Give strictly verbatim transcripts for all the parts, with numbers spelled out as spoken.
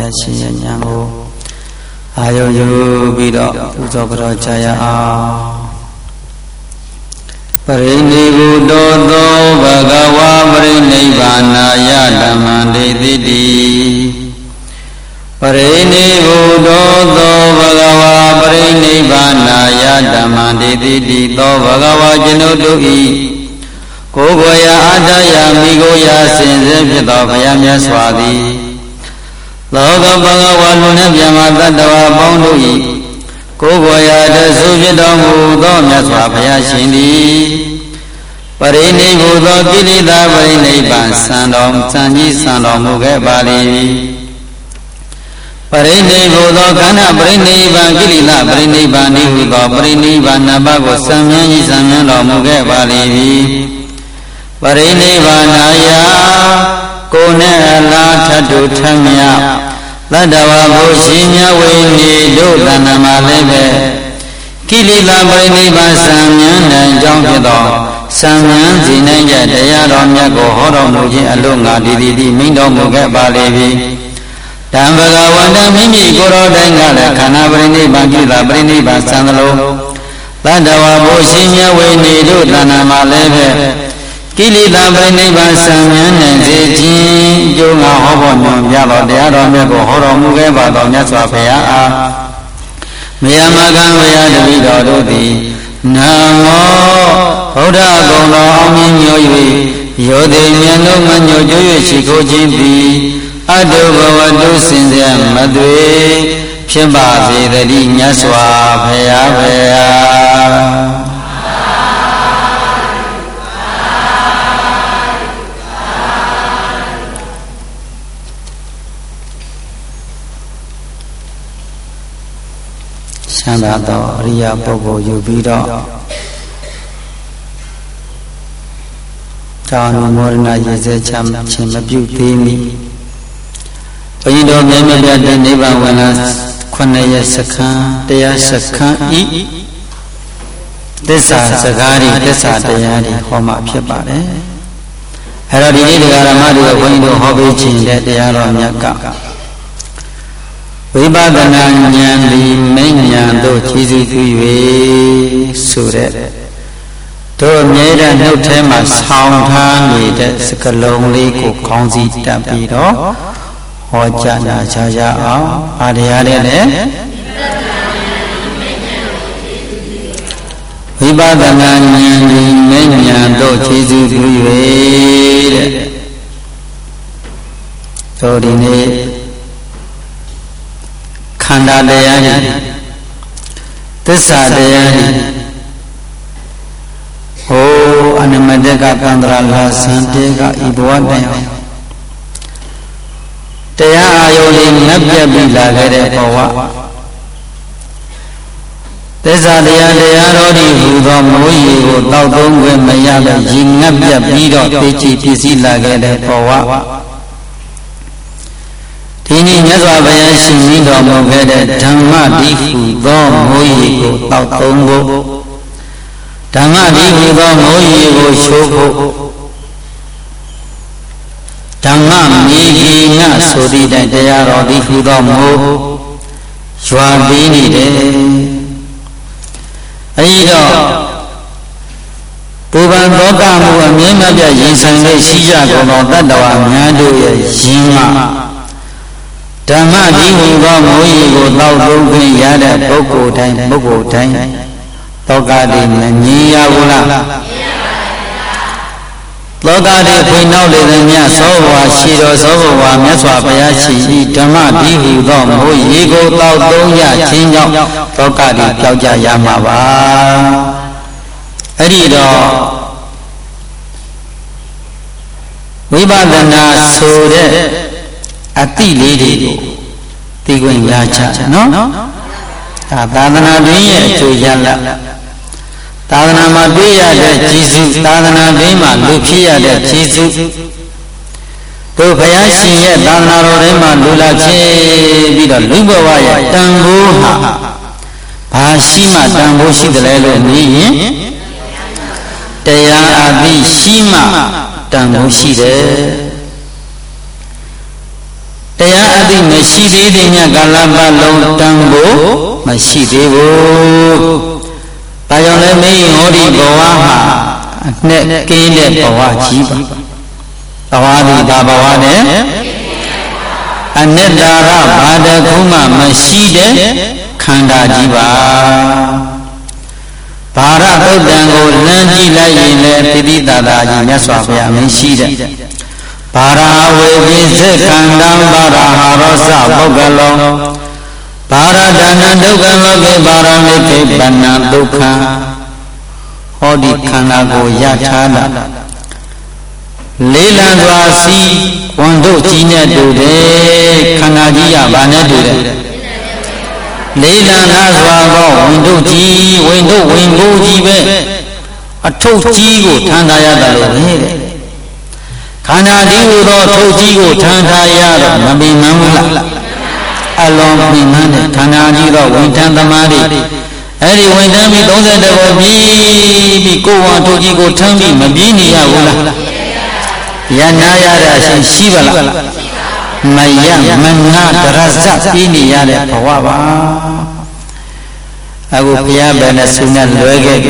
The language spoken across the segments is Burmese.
ယာရှင်ရဲ့ဉာဏ်ကိုအာယုံယူပြီးတော့ပူဇော်ကြောကြရအောင်ပရိနိဗ္ဗုတောသောဘဂဝါပရိနိဗ္ဗာနာယဓမ္မံဒေတိတိပရိနိဗ္ဗုတောသောဘဂဝါပရိနိဗ္ဗာနာယဓမ္မံဒေတိတိသောဘဂဝါကျွန်ုပ်တို့၏ကိုယ်ကိုယ်ရာအတ္တယမိကိုယ်ရာစင်စစ်ဖြစ်သောဘုရားမြတ်စွာသည်လောကဘဂဝါလူနှင့်မြတ်မတ္တဝါပေါင်းတို့၏ကိုယ်ကိုယ်ရာတဆူဖြစ်တော်မူသောမြတ်စွာဘုရားရှင်သည်ပရိနိဗ္ဗုသောကိလေသာပရိနိဗ္ဗာန်စံတော်စံကြီးစံတော်မူခဲ့ပါလေပရိနိဗ္ဗုသောခန္ဓာပရိနိဗ္ဗာန်ကိလေသာပရိနိဗ္ဗာန်ဤဟူသောပရိနိဗ္ဗာန်နှစ်ပါးကိုစံမြန်းကြီးစံမြန်းတော်မူခဲ့ပါလေပရိနိဗ္ဗာနာယကိုယ်နဲ့အလားထတုထမြသတ္တဝါဘုရှင်မြတ်ဝိနေတို့တဏ္ဍမှာလည်းပဲကိလေသာပရိနိဗ္ဗာန်စံမြန်းနိုင်ကြောင်းဖြစ်သောစံမြန်းစီနိုင်တဲ့တရားတော်မြတ်ကိုဟောတော်မူခြင်းအလို့ငါဒီဒီဒီမိန့်တော်မူခဲ့ပါလေပြီတံဘဂဝန္တမိမိကိုယ်တော်တိုင်ကလည်းခန္ဓာပရိနိဗ္ဗာန်ကိလေသာပရိနိဗ္ဗာန်စံသလိုသတ္တဝါဘုရှင်မြတ်ဝိနေတို့တဏ္ဍမှာလည်းပဲကိလေသာပရိနိဗ္ဗာန်စံမြန်းနိုင်စေခြင်းကျိုးငါဟောဖို့ညွန်ပြတော်တရားတော်မြတ်ကိုဟောတော်မူခဲ့ပါတော်မြတ်စွာဘုရားအားမြတ်မကံဝေယတပိတော်တို့သည်နမောဗုဒ္ဓဂုဏ်တော်အောင်မြင်ညို၍ယောတိမြတ်တို့မညို့ကျွ၍ရှိခိုးခြင်းသည်အတုဘဝတုစင်ကြမသွေဖြစ်ပါစေတည်းမြတ်စွာဘုရားဘုရားချမ်းသာသောအရိယာပုဂ္ဂိုလ်ယူပြီးတော့တောင်းမောရဏရေစဲချမ်းခြင်းမပြုသေးမီဘုရင်တော်မြတ်မြတ်တဲ့နိဗ္ဗာန်ဝင်လာခုနှစ်ရက်စခန်းတရားစခန်းဤသစ္စာစကားဤသစ္စာတရားဤဟောမှဖြစ်ပါတယ်အဲ့တော့ဒီနေ့တရားဓမ္မတွေဘုရင်တို့ဟောပေးခြင်းတဲ့တရားတော်မြတ်ကဝိပဿနာဉာဏ်ဒီမိညာတို့ခြေစည်းပြု၍ဆိုတဲ့တို့အမြဲတမ်းနှုတ်ထဲမှာဆောင်းထားနေတဲ့စကလုံးလေးကိုခေါင်းစည်းတပ်ပြီးတော့ဟောကြားနာကြကြအောင်အားတရားနဲ့လည်းဝိပဿနာဉာဏ်ဒီမိညာတို့ခြေစည်းပြု၍တဲ့တို့ဒီနေ့ခန္ဓာတရားဤသစ္စာတရားဤဟိုအနမတကကန္တရာလာသံတေကဤဘဝတိုင်အောင်တရားအာယုန်လေးငတ်ပြတ်ပြီးလာခဲ့တဲ့ဘဝသစ္စာတရားတရားတော်ဤဟူသောမိုးရေကိုတောက်သုံးခွင့်မရတဲ့ရေငတ်ပြတ်ပြီးတော့သိချပြည့်စည်လာခဲ့တဲ့ဘဝဒီနေ့မြတ်စွာဘုရားရှင်မိတော်မူခဲ့တဲ့ဓမ္မတိဟူသောမိုးရေကိုတောက်သုံးဖို့ဓမ္မတိဟူသောမိုးရေကိုချိုးဖို့ဓမ္မမြေကြီးငါဆိုသည့်တိုင်တရားတော်တိဟူသောမိုးရွာပြီးနေတယ်အဲဒီတော့ပူပန်သောကမှုအမြဲမပြတ်ရင်ဆိုင်လေးရှိကြကုန်သောတတ္တဝါများတို့ရဲ့ရင်းမှဓမ္မဒီဟူသောမိုးရေကိုတောက်သုံးခွင့်ရတဲ့ပုဂ္ဂိုလ်တိုင်းပုဂ္ဂိုလ်တိုင်းသောကတိမမြင်ရဘူးလားသောကတိဖိနောက်လေသည်မြတ်သောဘဝရှိတော်သောဘဝမြတ်စွာဘုရားရှိဤဓမ္မဒီဟူသောမိုးရေကိုတောက်သုံးရခြင်းကြောင့်သောကတိကြောက်ကြရမှာပါအဲ့ဒီတော့ဝိပဿနာဆိုတဲ့အတိလေးတွေကိုသိခွင့်ရချနော်ဒါသာသနာတွင်ရဲ့အကျိုးရလဒ်သာသနာမှာတွေ့ရတဲ့ကျေးဇူးသာသနာတွင်မှာလူဖြစ်ရတဲ့ကျေးဇူးတို့ဘုရားရှင်ရဲ့သာသနာတော်ထဲမှာလူလာဖြစ်ပြီးတော့လူဘဝရဲ့တန်ဖိုးဟာဘာရှိမှတန်ဖိုးရှိတယ်လဲလို့မြင်ရင်တရားအသိရှိမှတန်ဖိုးရှိတယ်တရားအသိမရှိသေးတဲ့ညကာလပတ်လုံးတန်ဖို့မရှိသေးဘူး။ဒါကြောင့်လည်းမင်းဟောဒီဘဝဟာအနဲ့ကင်းတဲ့ဘဝကြီးပါ။ဘဝဒီဒါဘဝနဲ့အနတ္တရဘာတခုမှမရှိတဲ့ခန္ဓာကြီးပါ။ဘာရသုတ်တံကိုလမ်းကြည့်လိုက်ရင်လည်းတိတိတသာကြီးမြတ်စွာဘုရားမရှိတဲ့ဘာရာဝေပိစေခန္ဓာဘာရာဟာရောစပုဂ္ဂလောဘာရဒါနဒုက္ခလောကေဘာရမိခေပဏဒုက္ခဟောဒီခန္ဓာကိုရထားတာလေးလံစွာစီဝန်တို့ကြီးနဲ့တူတယ်ခန္ဓာကြီးရဘာနဲ့တူတယ်လေးလံနာစွာသောဝန်တို့ကြီးဝန်တို့ဝင်ကိုကြီးပဲအထုပ်ကြီးကိုထမ်းထားရတယ်လို့ပဲတဲ့ခန္ဓာဒီဟူသောထုတ်ကြီးကိုထမ်းထားရတော့မပင်မဘူးလားအလွန်ပင်မတဲ့ခန္ဓာကြီးတော့ဝန်ထမ်းသမားတွေအဲ့ဒီဝန်ထမ်းပြီးသုံးဆယ်တဘောပြီးပြီးကိုယ်ဝါထုတ်ကြီးကိုထမ်းပြီးမပြေးနေရဘူးလားရနာရတဲ့အရှင်ရှိပါလားမယမနာတရဇပြေးနေရတဲ့ဘဝပါအခုဘုရားဘယ်နဲ့ဆုနဲ့လွယ်ခဲ့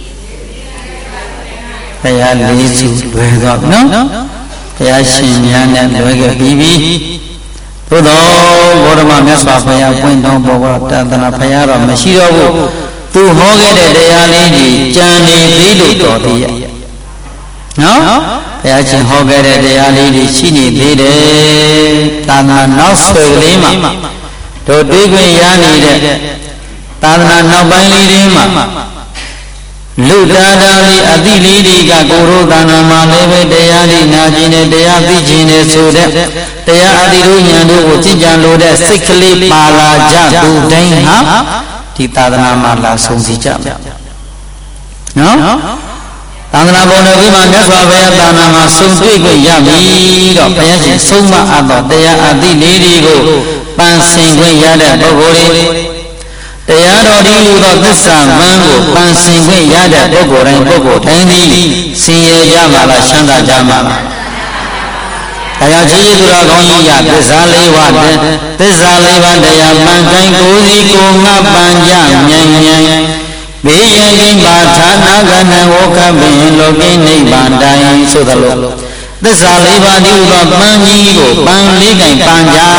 ဘုရားလေးစုလွယ်တော့နော်ဘုရားရှင်များနဲ့လွယ်ခဲ့ပြီးပြီသို့တော်ဘုရားမြတ်စွာဘုရားပွင့်တော်ဘောတသနာဘုရားတော့မရှိတော့ဘူးသူဟောခဲ့တဲ့တရားလေးကြီးကြံနေသေးလို့တော်သေးရဲ့နော်ဘုရားရှင်ဟောခဲ့တဲ့တရားလေးကြီးရှိနေသေးတယ်သာသနာနောက်ဆွေကလေးမှာတို့တွေးခွင့်ရနေတဲ့သာသနာနောက်ပိုင်းလေးတွေမှာလူသားသားလေးအတိလေးတွေကကိုရိုသာနာမှာလည်းပဲတရားလေးနာကျင်တဲ့တရားသိခြင်းနဲ့ဆိုတဲ့တရားအတိတို့ဉာဏ်တို့ကိုကြည်ကြံလို့တဲ့စိတ်ကလေးပါလာကြသူတိုင်းဟာဒီသာသနာမှာလာဆုံးစီကြမယ်နော်သာသနာပေါ်တော်ကြီးမှာမြတ်စွာဘုရားသာသနာမှာဆုံးတွေ့ခွင့်ရပြီတော့ဘုရားရှင်ဆုံးမအပ်သောတရားအတိလေးတွေကိုပန်းဆင်ခွင့်ရတဲ့ပုဂ္ဂိုလ်တွေတရားတော်ဒီလိုသောသစ္စာမှန်ကိုပန်းဆင်ခွင့်ရတဲ့ပုဂ္ဂိုလ်တိုင်းပုဂ္ဂိုလ်တိုင်းသည်ဆင်းရဲကြမှာလားချမ်းသာကြမှာလားတရားကြီးသူတော်ကောင်းကြီးရသစ္စာလေးပါးသစ္စာလေးပါးတရားမှန်တိုင်းကိုယ်စီကိုငါပန်ကြမြန်မြန်ဘေးရင်ကိပါဌာနာကနဝကပင်လောကိနိဗ္ဗာန်တိုင်းဆိုသလိုသစ္စာလေးပါးဒီလိုသောပန်းကြီးကိုပန်းလေးကင်ပန်ကြ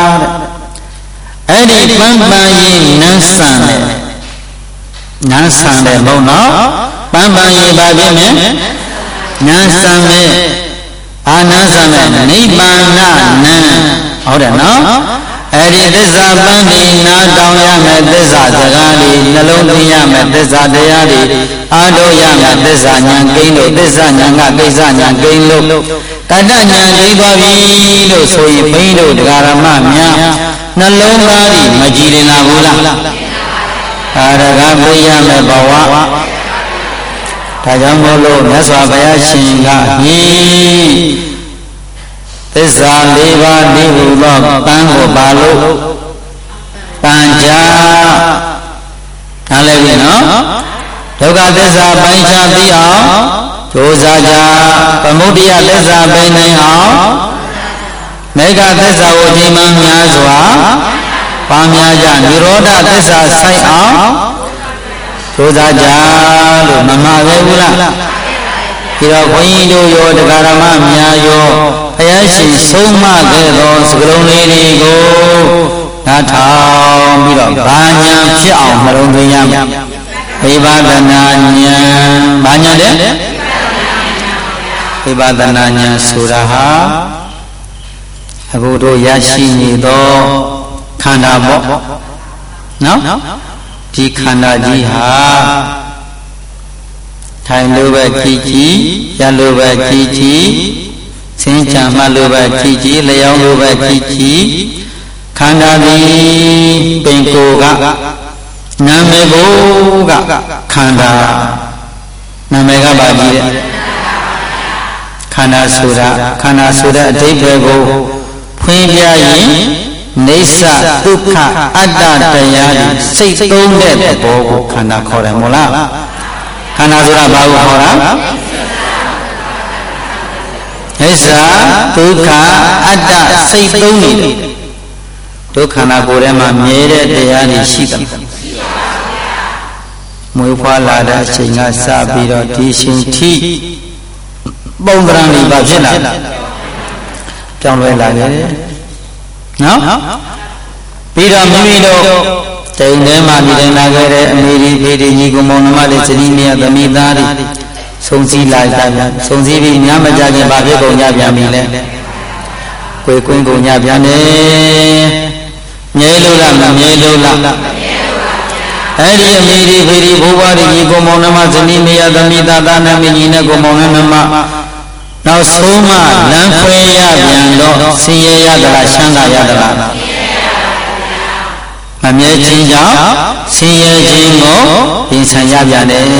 အဲ့ဒီပန်းပန်းရင်နန်းဆန်တယ်နန်းဆန်တယ်မဟုတ်နော်ပန်းပန်းရင်ပါပြီမယ်နန်းဆန်မယ်အာနန်းဆန်မယ်နိဗ္ဗာန်နန်းဟုတ်တယ်နော်အဲ့ဒီသစ္စာပန်းဒီနာတောင်းရမယ်သစ္စာစကားတွေနှလုံးသွင်းရမယ်သစ္စာတရားတွေအားထုတ်ရမယ်သစ္စာဉာဏ်ကိန်းလို့သစ္စာဉာဏ်ကကိစ္စဉာဏ်ကိန်းလို့တတ္တဉာဏ်ကိန်းသွားပြီလို့ဆိုရင်ဘိန်းတို့တရားဓမ္မများနှလုံးသားကြီးမကြည်ရင်လာဘူးလားအာရကပြရမယ်ဘဝဒါကြောင့်မို့လို့မြတ်စွာဘုရားရှင်ကဟိသစ္စာလေးပါးဒီဟုသောပန်းကိုပါလို့ပန်းကြနားလည်ပြီနော်ဒုက္ခသစ္စာပိုင်းခြားသိအောင်ကြိုးစားကြသမုဒယသစ္စာပိုင်းနိုင်အောင်မေဃသစ္စာကိုဒီမှများစွာပါများကြនិရောဓသစ္စာဆိုင်အောင်ကြိုးစားကြလို့မမှာပဲဘူးလားဒီတော့ဘုန်းကြီးတို့ရောတရားဓမ္မများရောဘုရားရှင်ဆုံးမခဲ့သောစကားလုံးလေးတွေကိုနားထောင်ပြီးတော့ဘာညာဖြစ်အောင်နှလုံးသွင်းရမယ်ဝိပဿနာဉာဏ်ဘာညာလဲဝိပဿနာဉာဏ်ဆိုတာဟာအခုတို့ရရှိနေသောခန္ဓာပေါ့နော်ဒီခန္ဓာကြီးဟာထိုင်လို့ပဲကြည်ကြည်ရလို့ပဲကြည်ကြည်စင်ချမှလို့ပဲကြည်ကြည်လျောင်းလို့ပဲကြည်ကြည်ခန္ဓာသည်ပင်ကိုကနာမည်ကိုကခန္ဓာနာမည်ကပါကြီးတဲ့ခန္ဓာဆိုတာခန္ဓာဆိုတဲ့အဓိပ္ပာယ်ကိုဖွင့်ပြရင်နေသဒုက္ခအတ္တတရားတွေစိတ်သုံးတဲ့သဘောကိုခန္ဓာခေါ်တယ်မို့လားခန္ဓာဆိုတာဘာကိုခေါ်တာဟ Hesa dukha atta saitoni dukha na kore ma mere deyani shita muifa lada chinga sabiro di shinti bonggrani babjela trong loe la gere no pira mimilo Tây Đế mà bị đánh lại cái Amiri về đi như của mong mà để xử lý mía tầm mi ta đi sông si lại tại nhà sông si vì nhà mà ra cái bà biết của nhà nhà mình lên quê quên của nhà nhà này nhớ lâu lắm nhớ lâu lắm ấy đi Amiri về đi bố bà đi như của mong mà xử lý mía tầm mi ta ta nằm như này của mong mà nào số mà lãng phí ya biển đó si ya đã sang đã ya đã mà nhớ chính giáo xin nhớ chính ngộ in sang gia biển đấy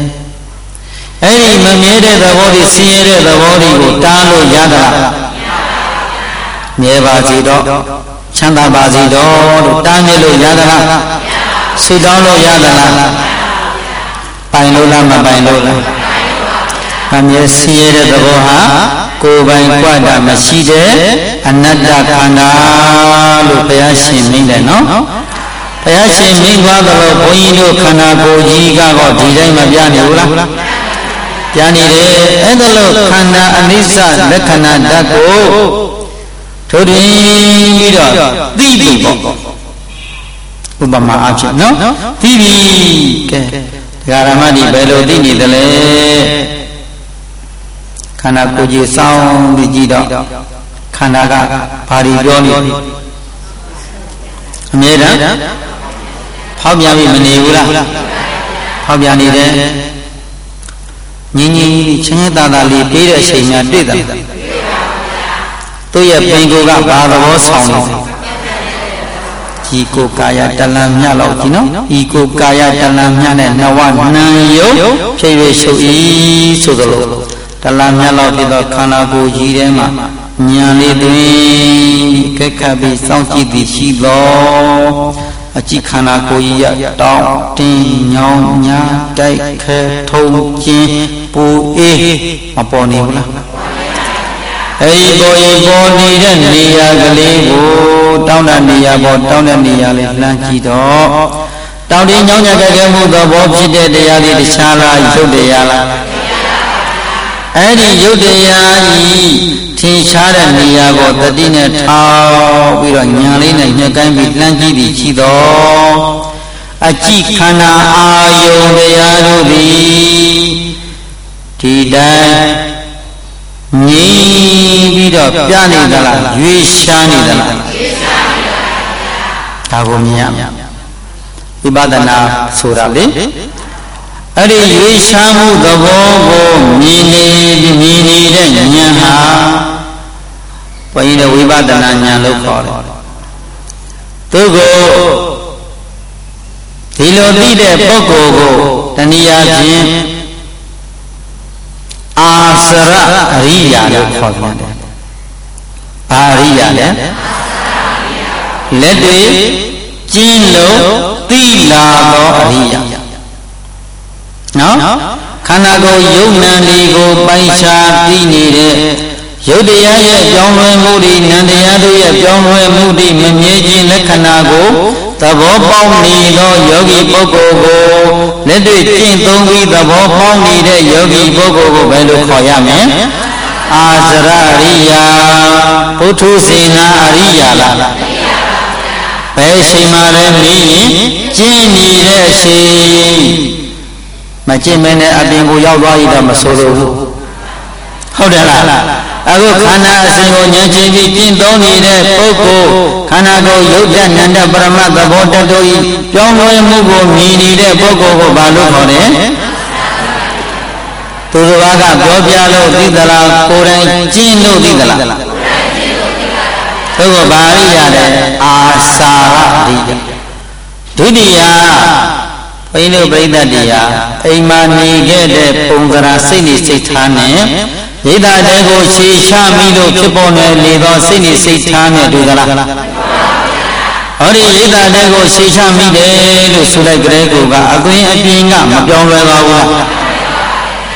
ấy mà nhớ để tao bỏ đi xin nhớ để tao bỏ đi của ta luôn gia đã nhớ bà gì đó chăn ta bà gì đó ta nhớ luôn gia đã suy đó luôn gia đã bài luôn là mà bài luôn là mà nhớ xin nhớ để tao bỏ hả cô bài qua đã mà xin để anh đã khana luôn phải xin mình đấy nó Bayaရှင်မင်းသွားတော့ဘုန်းကြီးတို့ခန္ဓာကိုယ်ကြီးကတော့ဒီတိုင်းမပြနေဘူးလားပြနေတယ်အဲ့ဒါလို့ခန္ဓာအနိစ္စလက္ခဏာဓာတ်ကိုထိုးတင်ပြီးတော့သိပြီပေါ့ဥပမာအဖြစ်နော်သိပြီကဲဒကာရမကြီးဘယ်လိုသိနေသလဲခန္ဓာကိုယ်ကြီးစောင်းပြီးကြည့်တော့ခန္ဓာကဘာတွေပြောနေအမြဲတမ်းဖောက်ပြန်ပြီးမနေဘူးလားဖောက်ပြန်နေတယ်ငင်းငင်းချင်းချင်းသာသာလေးပြေးတဲ့အချိန်များတွေ့တာသူ့ရဲ့ပင်ကိုယ်ကဘာသဘောဆောင်နေဒီကိုကာယတလံမြလောက်ဒီနော်ဒီကိုကာယတလံမြနဲ့နဝနံယုတ်ဖြည့်ရရှုပ်ဤဆိုသလိုတလံမြလောက်ပြီးတော့ခန္ဓာကိုယ်ကြီးထဲမှာဉာဏ်လေးတွင်ကဲခတ်ပြီးစောင့်ကြည့်သည်ရှိသောအကြည့်ခန္ဓာကိုယ်ကြီးရတောင်းတင်းညောင်းညာတိုက်ခဲထုံကျင်းပူအေးမပေါ်နေဘူးလားအဲဒီပေါ်ရင်ပေါ်နေတဲ့နေရာကလေးကိုတောင်းတဲ့နေရာပေါ်တောင်းတဲ့နေရာလေးလှမ်းကြည့်တော့တောင်းတင်းညောင်းညာကြဲမှုသောဘောဖြစ်တဲ့တရားတွေတခြားလားရုပ်တရားလားအဲ့ဒီရုပ်တရားကြီးထင်ရှားတဲ့နေရာကိုတတိနဲ့ထောက်ပြီးတော့ညာလေးနဲ့ညှက်ကိုင်းပြီးလှမ်းကြည့်ပြီးရှိတော့အကြည့်ခန္ဓာအာယုန်တရားတို့သည်ဒီတိုင်းငြိမ်ပြီးတော့ပြနေသလားရွေးရှားနေသလားရွေးရှားနေပါဗျာဒါကိုမြင်ရဝိပဿနာဆိုတာလေအဲ့ဒီရွေးရှားမှုသဘောကိုမြင်နေမြင်နေတဲ့ဉာဏ်ဟာဘုန်းကြီးတို့ဝိပဿနာဉာဏ်လို့ခေါ်တယ်သူကိုဒီလိုသိတဲ့ပုဂ္ဂိုလ်ကိုတဏှာဖြင့်အာစရအရိယာလို့ခေါ်ပြန်တယ်ဘာအရိယာလဲလက်တွေကျင်းလို့သိလာသောအရိယာနော်ခန္ဓာကိုယ်ယုံနံတွေကိုပိုင်ခြားသိနေတဲ့ရုပ်တရားရဲ့ကြောင်းလွယ်မှုတွေနံတရားတို့ရဲ့ကြောင်းလွယ်မှုတွေမမြဲခြင်းလက္ခဏာကိုသဘောပေါက်နေသောယောဂီပုဂ္ဂိုလ်ကိုလက်တွေ့ကျင့်သုံးပြီးသဘောပေါက်နေတဲ့ယောဂီပုဂ္ဂိုလ်ကိုဘယ်လိုခေါ်ရမလဲအာစရရိယာပုထုဇေနာအရိယာလားဘယ်အချိန်မှလဲမင်းကျင့်နေတဲ့အချိန်မကျင့်မနဲ့အပြင်ကိုရောက်သွားရတော့မဆိုလို့ဟုတ်တယ်လားအခုခန္ဓာအစဉ်ကိုဉာဏ်ချင်းပြီးကျင့်သုံးနေတဲ့ပုဂ္ဂိုလ်ခန္ဓာကိုယ်ယုတ်တနန္တပရမတ်သဘောတတို့ဤပြောင်းလဲမှုကိုမြင်နေတဲ့ပုဂ္ဂိုလ်ကိုဘာလို့ခေါ်လဲသူတစ်ပါးကပြောပြလို့သိသလားကိုယ်တိုင်ကျင့်လို့သိသလားသူကဘာရိယာလဲအာစာရိယာဒုတိယဘိန်းတို့ပြိဿတရားအိမ်မှာနေခဲ့တဲ့ပုံစံစိတ်နေစိတ်ထားနဲ့ရိသတဲကိုခြေချမိလို့ဖြစ်ပေါ်နေလေသောစိတ်နေစိတ်ထားနဲ့တွေ့သလားဟောဒီရိသတဲကိုခြေချမိတယ်လို့ဆိုလိုက်ကြတဲ့ကိုကအသွင်အပြင်ကမပြောင်းလဲပါဘူးထ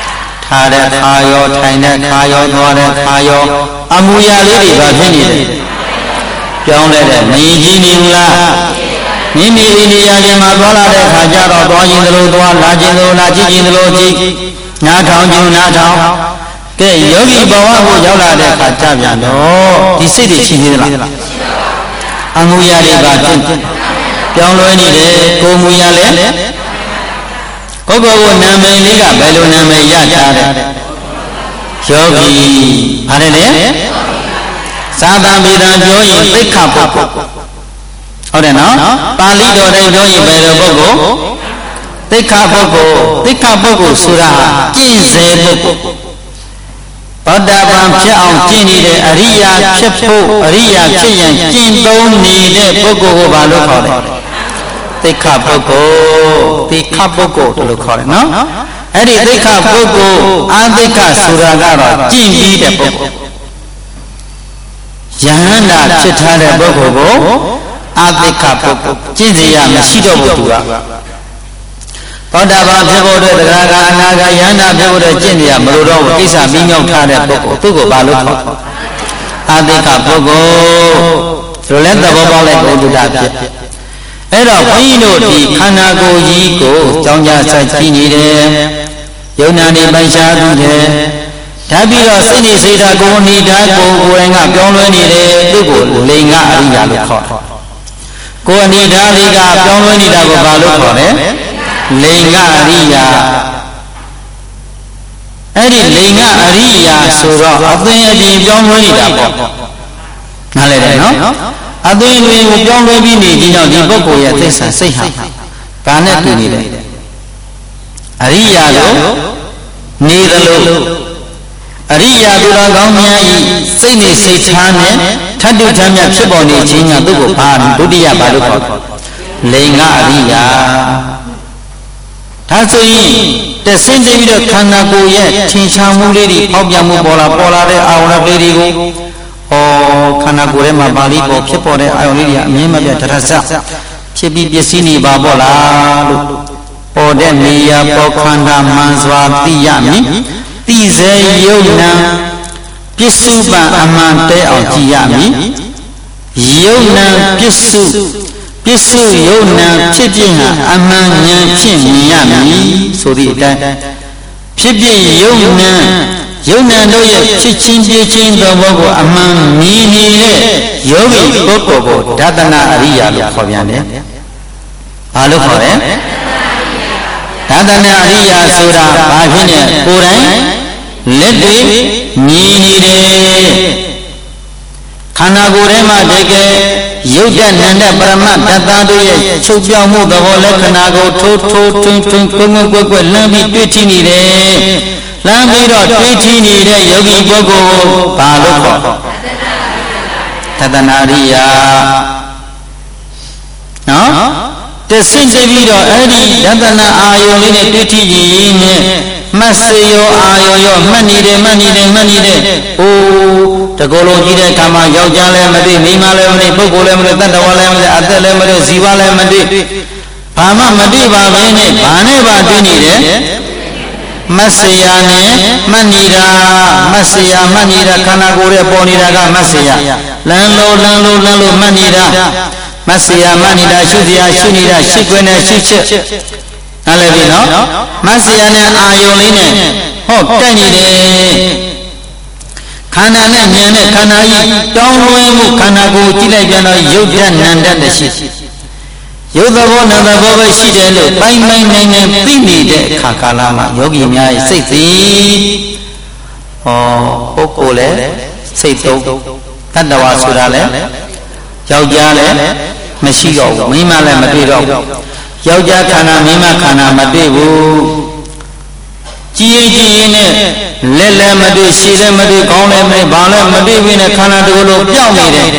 ထားတဲ့ခါရောထိုင်တဲ့ခါရောသွားတဲ့ခါရောအမူအရာလေးတွေပါဖြစ်နေတယ်ပြောင်းလဲတဲ့မရင်ကြီးနေဘူးလားမိမိအိန္ဒိယတွေမှာသွားလာတဲ့ခါကျတော့သွားခြင်းသလိုသွားလာခြင်းသလိုလာကြည့်ခြင်းသလိုကြည့်နားထောင်ခြင်းနားထောင်ကဲယောဂီဘဝကိုရောက်လာတဲ့အခါကြပြန်တော့ဒီစိတ်တွေရှိသေးသလားအမူအရာတွေပါဖြစ်ပြောင်းလဲနေတယ်ကိုယ်မူအရာလဲပုဂ္ဂိုလ်ကိုနာမည်လေးကဘယ်လိုနာမည်ရထားတဲ့ယောဂီဘာလဲလဲသာသဗေဒံပြောရင်သိက္ခာပုဂ္ဂိုလ်ဟုတ်တယ်နော်ပါဠိတော်တိုင်းပြောရင်ဘယ်လိုပုဂ္ဂိုလ်သိက္ခာပုဂ္ဂိုလ်သိက္ခာပုဂ္ဂိုလ်ဆိုတာကျင့်စေပုဂ္ဂိုလ်သောတာပန်ဖြစ်အောင်ကျင့်နေတဲ့အရိယာဖြစ်ဖို့အရိယာဖြစ်ရင်ကျင့်သုံးနေတဲ့ပုဂ္ဂိုလ်ကိုဘာလို့ခေါ်လဲသိက္ခာပုဂ္ဂိုလ်သိက္ခာပုဂ္ဂိုလ်လို့ခေါ်တယ်နော်အဲ့ဒီသိက္ခာပုဂ္ဂိုလ်အာသိက္ခဆိုတာကတော့ကျင့်ပြီးတဲ့ပုဂ္ဂိုလ်ယဟန္တာဖြစ်ထားတဲ့ပုဂ္ဂိုလ်ကိုအာသိက္ခပုဂ္ဂိုလ်ကျင့်စေရမရှိတော့ဘူးသူကသောတာပန်ဖြစ်ဖို့တဲ့တရားကအနာဂတ်ယန္တာဖြစ်ဖို့တဲ့ကျင့်နေရမလို့တော့ကိစ္စပြီးမြောက်ထားတဲ့ပုဂ္ဂိုလ်သူ့ကိုဘာလို့ခေါ်အာသိက္ခပုဂ္ဂိုလ်ဆိုလဲသဘောပေါက်လိုက်ဘုဒ္ဓတာဖြစ်အဲ့တော့ဘုန်းကြီးတို့ဒီခန္ဓာကိုယ်ကြီးကိုကြောင်းကြဆက်ကြည့်နေတယ်ယုံနာနေပိုင်ရှားသူတယ်ဒါပြီးတော့စိတ်နေစေတာကိုဏိတာကိုကိုယ်ကပြောင်းလဲနေတယ်သူ့ကိုလိင်္ဂအရိယာလို့ခေါ်တယ်ကိုဏိတာလေးကပြောင်းလဲနေတာကိုဘာလို့ခေါ်လဲလိင်္ဂအရိယာအဲ့ဒီလိင်္ဂအရိယာဆိုတော့အသွင်အပြင်ပြောင်းလဲနေတာပေါ့နားလည်တယ်နော်အသွင်တွင်ကိုပြောင်းလဲပြီးနေခြင်းကြောင့်ဒီပုဂ္ဂိုလ်ရဲ့သိက္ခာစိတ်ဟာဘာနဲ့တူနေလဲအရိယာလို့နေသလိုအရိယာသူတော်ကောင်းများဤစိတ်နေစိတ်ထားနဲ့ထပ်တူထမ်းမြတ်ဖြစ်ပေါ်နေခြင်းကြောင့်သူ့ကိုဘာဒုတိယဘာလို့ခေါ်လိင်္ဂအရိယာဒါဆိုရင်တဆင့်တည်းပြီးတော့ခန္ဓာကိုယ်ရဲ့ထင်ရှားမှုလေးတွေပေါက်ပြမှုပေါ်လာပေါ်လာတဲ့အာရုံလေးတွေကိုဩခန္ဓာကိုယ်ထဲမှာပါဠိပေါ်ဖြစ်ပေါ်တဲ့အာရုံလေးတွေအမြင်မပြတ်တရစဖြစ်ပြီးပစ္စည်းနေပါပေါ့လားလို့ပေါ်တဲ့နေရာပေါ်ခန္ဓာမှန်စွာသိရမည်သိစေယုံနာပစ္စုပန်အမှန်တဲအောင်ကြည်ရမည်ယုံနာပစ္စုပစ္စုယုံနာဖြစ်ဖြစ်ဟာအမှန်ဉာဏ်ဖြင့်မြင်ရမည်ဆိုသည့်အတိုင်းဖြစ်ဖြစ်ယုံနာယုံနာတို့ရဲ့ဖြစ်ချင်းပြချင်းသဘောကိုအမှန်မြင်နေတဲ့ယောဂီပုဂ္ဂိုလ်ကိုဒသနာအရိယာလို့ခေါ်ပြန်တယ်။ဘာလို့ခေါ်လဲ။ဒသနာအရိယာဆိုတာဘာဖြစ်နေကိုယ်တိုင်လက်တွေမြင်နေတယ်ခန္ဓာကိုယ်ထဲမှာတကယ်ရုပ်တဏ္ဍပရမတ္တသတို့ရဲ့ချုပ်ပြောင်းမှုသဘောလက္ခဏာကိုထိုးထိုးထွင်းထွင်းကိုယ်ကိုယ်ကွယ်ကွယ်လမ်းပြီးတွေ့ထိနေတယ်လမ်းပြီးတော့တွေ့ထိနေတဲ့ယောဂီပုဂ္ဂိုလ်ကိုဘာလို့ခေါ်သတ္တနာရိယာနော်တဆင့်တည်းပြီးတော့အဲ့ဒီသတ္တနာအာယုန်လေးနဲ့တွေ့ထိရင်းနဲ့မတ်စေရောအာယုံရောမှတ်နေတယ်မှတ်နေတယ်မှတ်နေတယ်။အိုးတကောလုံးကြည့်တဲ့အခါမှာယောက်ျားလည်းမတွေ့မိန်းမလည်းမတွေ့ပုဂ္ဂိုလ်လည်းမတွေ့တတ္တဝါလည်းမတွေ့အသက်လည်းမတွေ့ဇီဝလည်းမတွေ့ဘာမှမတွေ့ပါဘဲနဲ့ဘာနဲ့ပါတွေ့နေတယ်မတ်စေယာနဲ့မှတ်နေတာမတ်စေယာမှတ်နေတာခန္ဓာကိုယ်ရဲ့ပေါ်နေတာကမတ်စေယာလမ်းလို့လမ်းလို့လမ်းလို့မှတ်နေတာမတ်စေယာမှတ်နေတာရှုစရာရှုနေတာရှုခွင့်နဲ့ရှုချက်နားလည်ပြီနော်မတ်စရာနဲ့အာယုံလေးနဲ့ဟောတက်နေတယ်ခန္ဓာနဲ့ဉာဏ်နဲ့ခန္ဓာကြီးတောင်းလွှဲမှုခန္ဓာကိုကြည့်လိုက်ပြန်တော့ယုတ်တနန္တတရှိယုတ်သဘောနံသဘောပဲရှိတယ်လို့ပိုင်းပိုင်းနိုင်နိုင်သိနေတဲ့အခါကာလမှာယောဂီများရဲ့စိတ်သည်ဟောပုဂ္ဂိုလ်လည်းစိတ်သုံးတတ္တဝါဆိုတာလည်းယောက်ျားလည်းမရှိတော့ဘူးမိန်းမလည်းမတွေ့တော့ဘူးယောက်ျားခန္ဓာမိန်းမခန္ဓာမတွေ့ဘူးကြည်ကြည်နဲ့လက်လည်းမတွေ့ရှည်လည်းမတွေ့ခေါင်းလည်းမတွေ့ဘာလည်းမတွေ့ဘဲနဲ့ခန္ဓာတစ်ခုလုံးပြောင်းနေတယ်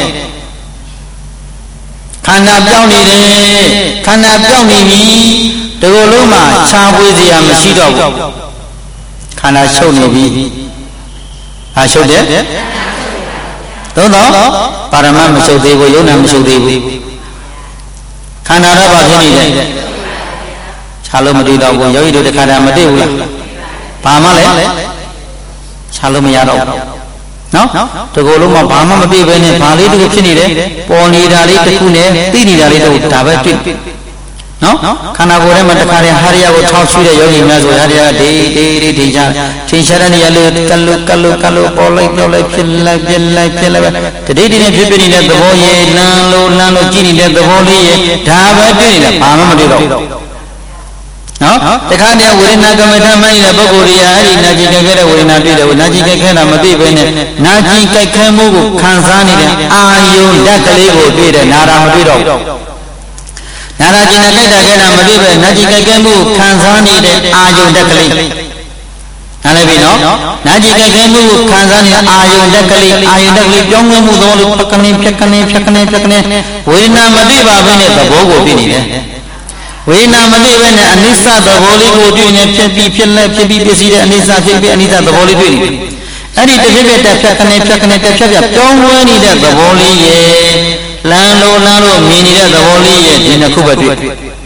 ခန္ဓာပြောင်းနေတယ်ခန္ဓာပြောင်းနေပြီတစ်ခုလုံးမှာခြားပွေးစရာမရှိတော့ဘူးခန္ဓာချုပ်နေပြီဟာချုပ်တယ်သို့တော့ပါရမတ်မချုပ်သေးဘူးယုံနာမချုပ်သေးဘူးခန္ဓာတော့ဘာဖြစ်နေလဲခြားလို့မတွေ့တော့ဘူးယောဂီတို့တခါတည်းမတွေ့ဘူးလားဘာဘာမှလည်းချလို့မရတော့ဘူးနော်တကူလုံးမှာဘာမှမပြည့်ပဲနဲ့ဘာလေးတကူဖြစ်နေတယ်ပေါ်နေတာလေးတစ်ခုနဲ့သိနေတာလေးတကူဒါပဲတွေ့နော်ခန္ဓာကိုယ်ထဲမှာတခါတည်းဟာရယကိုထောက်ရှုတဲ့ယောဂီများဆိုဟာရယကဒေဒေဒေဒေချာချိန်ရှာတဲ့နေရာလေးကလုကလုကလုပေါ်လိုက်ပြောလိုက်ဖြစ်လိုက်ဖြစ်လိုက်ဖြစ်လိုက်တတိတိနဲ့ဖြစ်ဖြစ်နေတဲ့သဘောရဲ့လမ်းလို့လမ်းလို့ကြည့်နေတဲ့သဘောလေးရဲ့ဒါပဲတွေ့နေတာဘာမှမတွေ့တော့နော်တခါတည်းဝေဒနာကမ္မထမ်းနေတဲ့ပုဂ္ဂိုလ်တွေကအဲ့ဒီနာကြည်ကြိုက်ခဲတဲ့ဝေဒနာတွေ့တယ်နာကြည်ကြိုက်ခဲတာမသိဘဲနဲ့နာကြည်ကြိုက်ခဲမှုကိုခံစားနေတဲ့အာယုံဓာတ်ကလေးကိုတွေ့တယ်နာတာမတွေ့တော့နာရာကျင်တဲ့ကြိုက်တာခဲတာမတွေ့ပဲနာကြည်ကြိုက်ခဲမှုကိုခံစားနေတဲ့အာယုံဓာတ်ကလေးနားလည်ပြီနော်နာကြည်ကြိုက်ခဲမှုကိုခံစားနေတဲ့အာယုံဓာတ်ကလေးအာယုံဓာတ်ကလေးပြောင်းလဲမှုသောလို့ပကနေဖြက်ကနေဖြက်ကနေဖြက်ကနေဝေဒနာမသိပါဘဲနဲ့သဘောကိုသိနေတယ်ဝေဒနာမသိဘဲနဲ့အနိစ္စသဘောလေးကိုတွေ့နေဖြစ်ပြီးဖြစ်လက်ဖြစ်ပြီးပြည့်စည်တဲ့အနိစ္စဖြစ်ပြီးအနိစ္စသဘောလေးတွေ့နေတယ်အဲ့ဒီတစ်ပြည့်ပြည့်တက်ဖြက်ကနေဖြက်ကနေတက်ဖြက်ပြပြောင်းလဲနေတဲ့သဘောလေးရဲ့လမ်းလို့လမ်းလို့မြင်နေတဲ့သဘောလေးရဲ့ဒီနှစ်ခုပဲတွေ့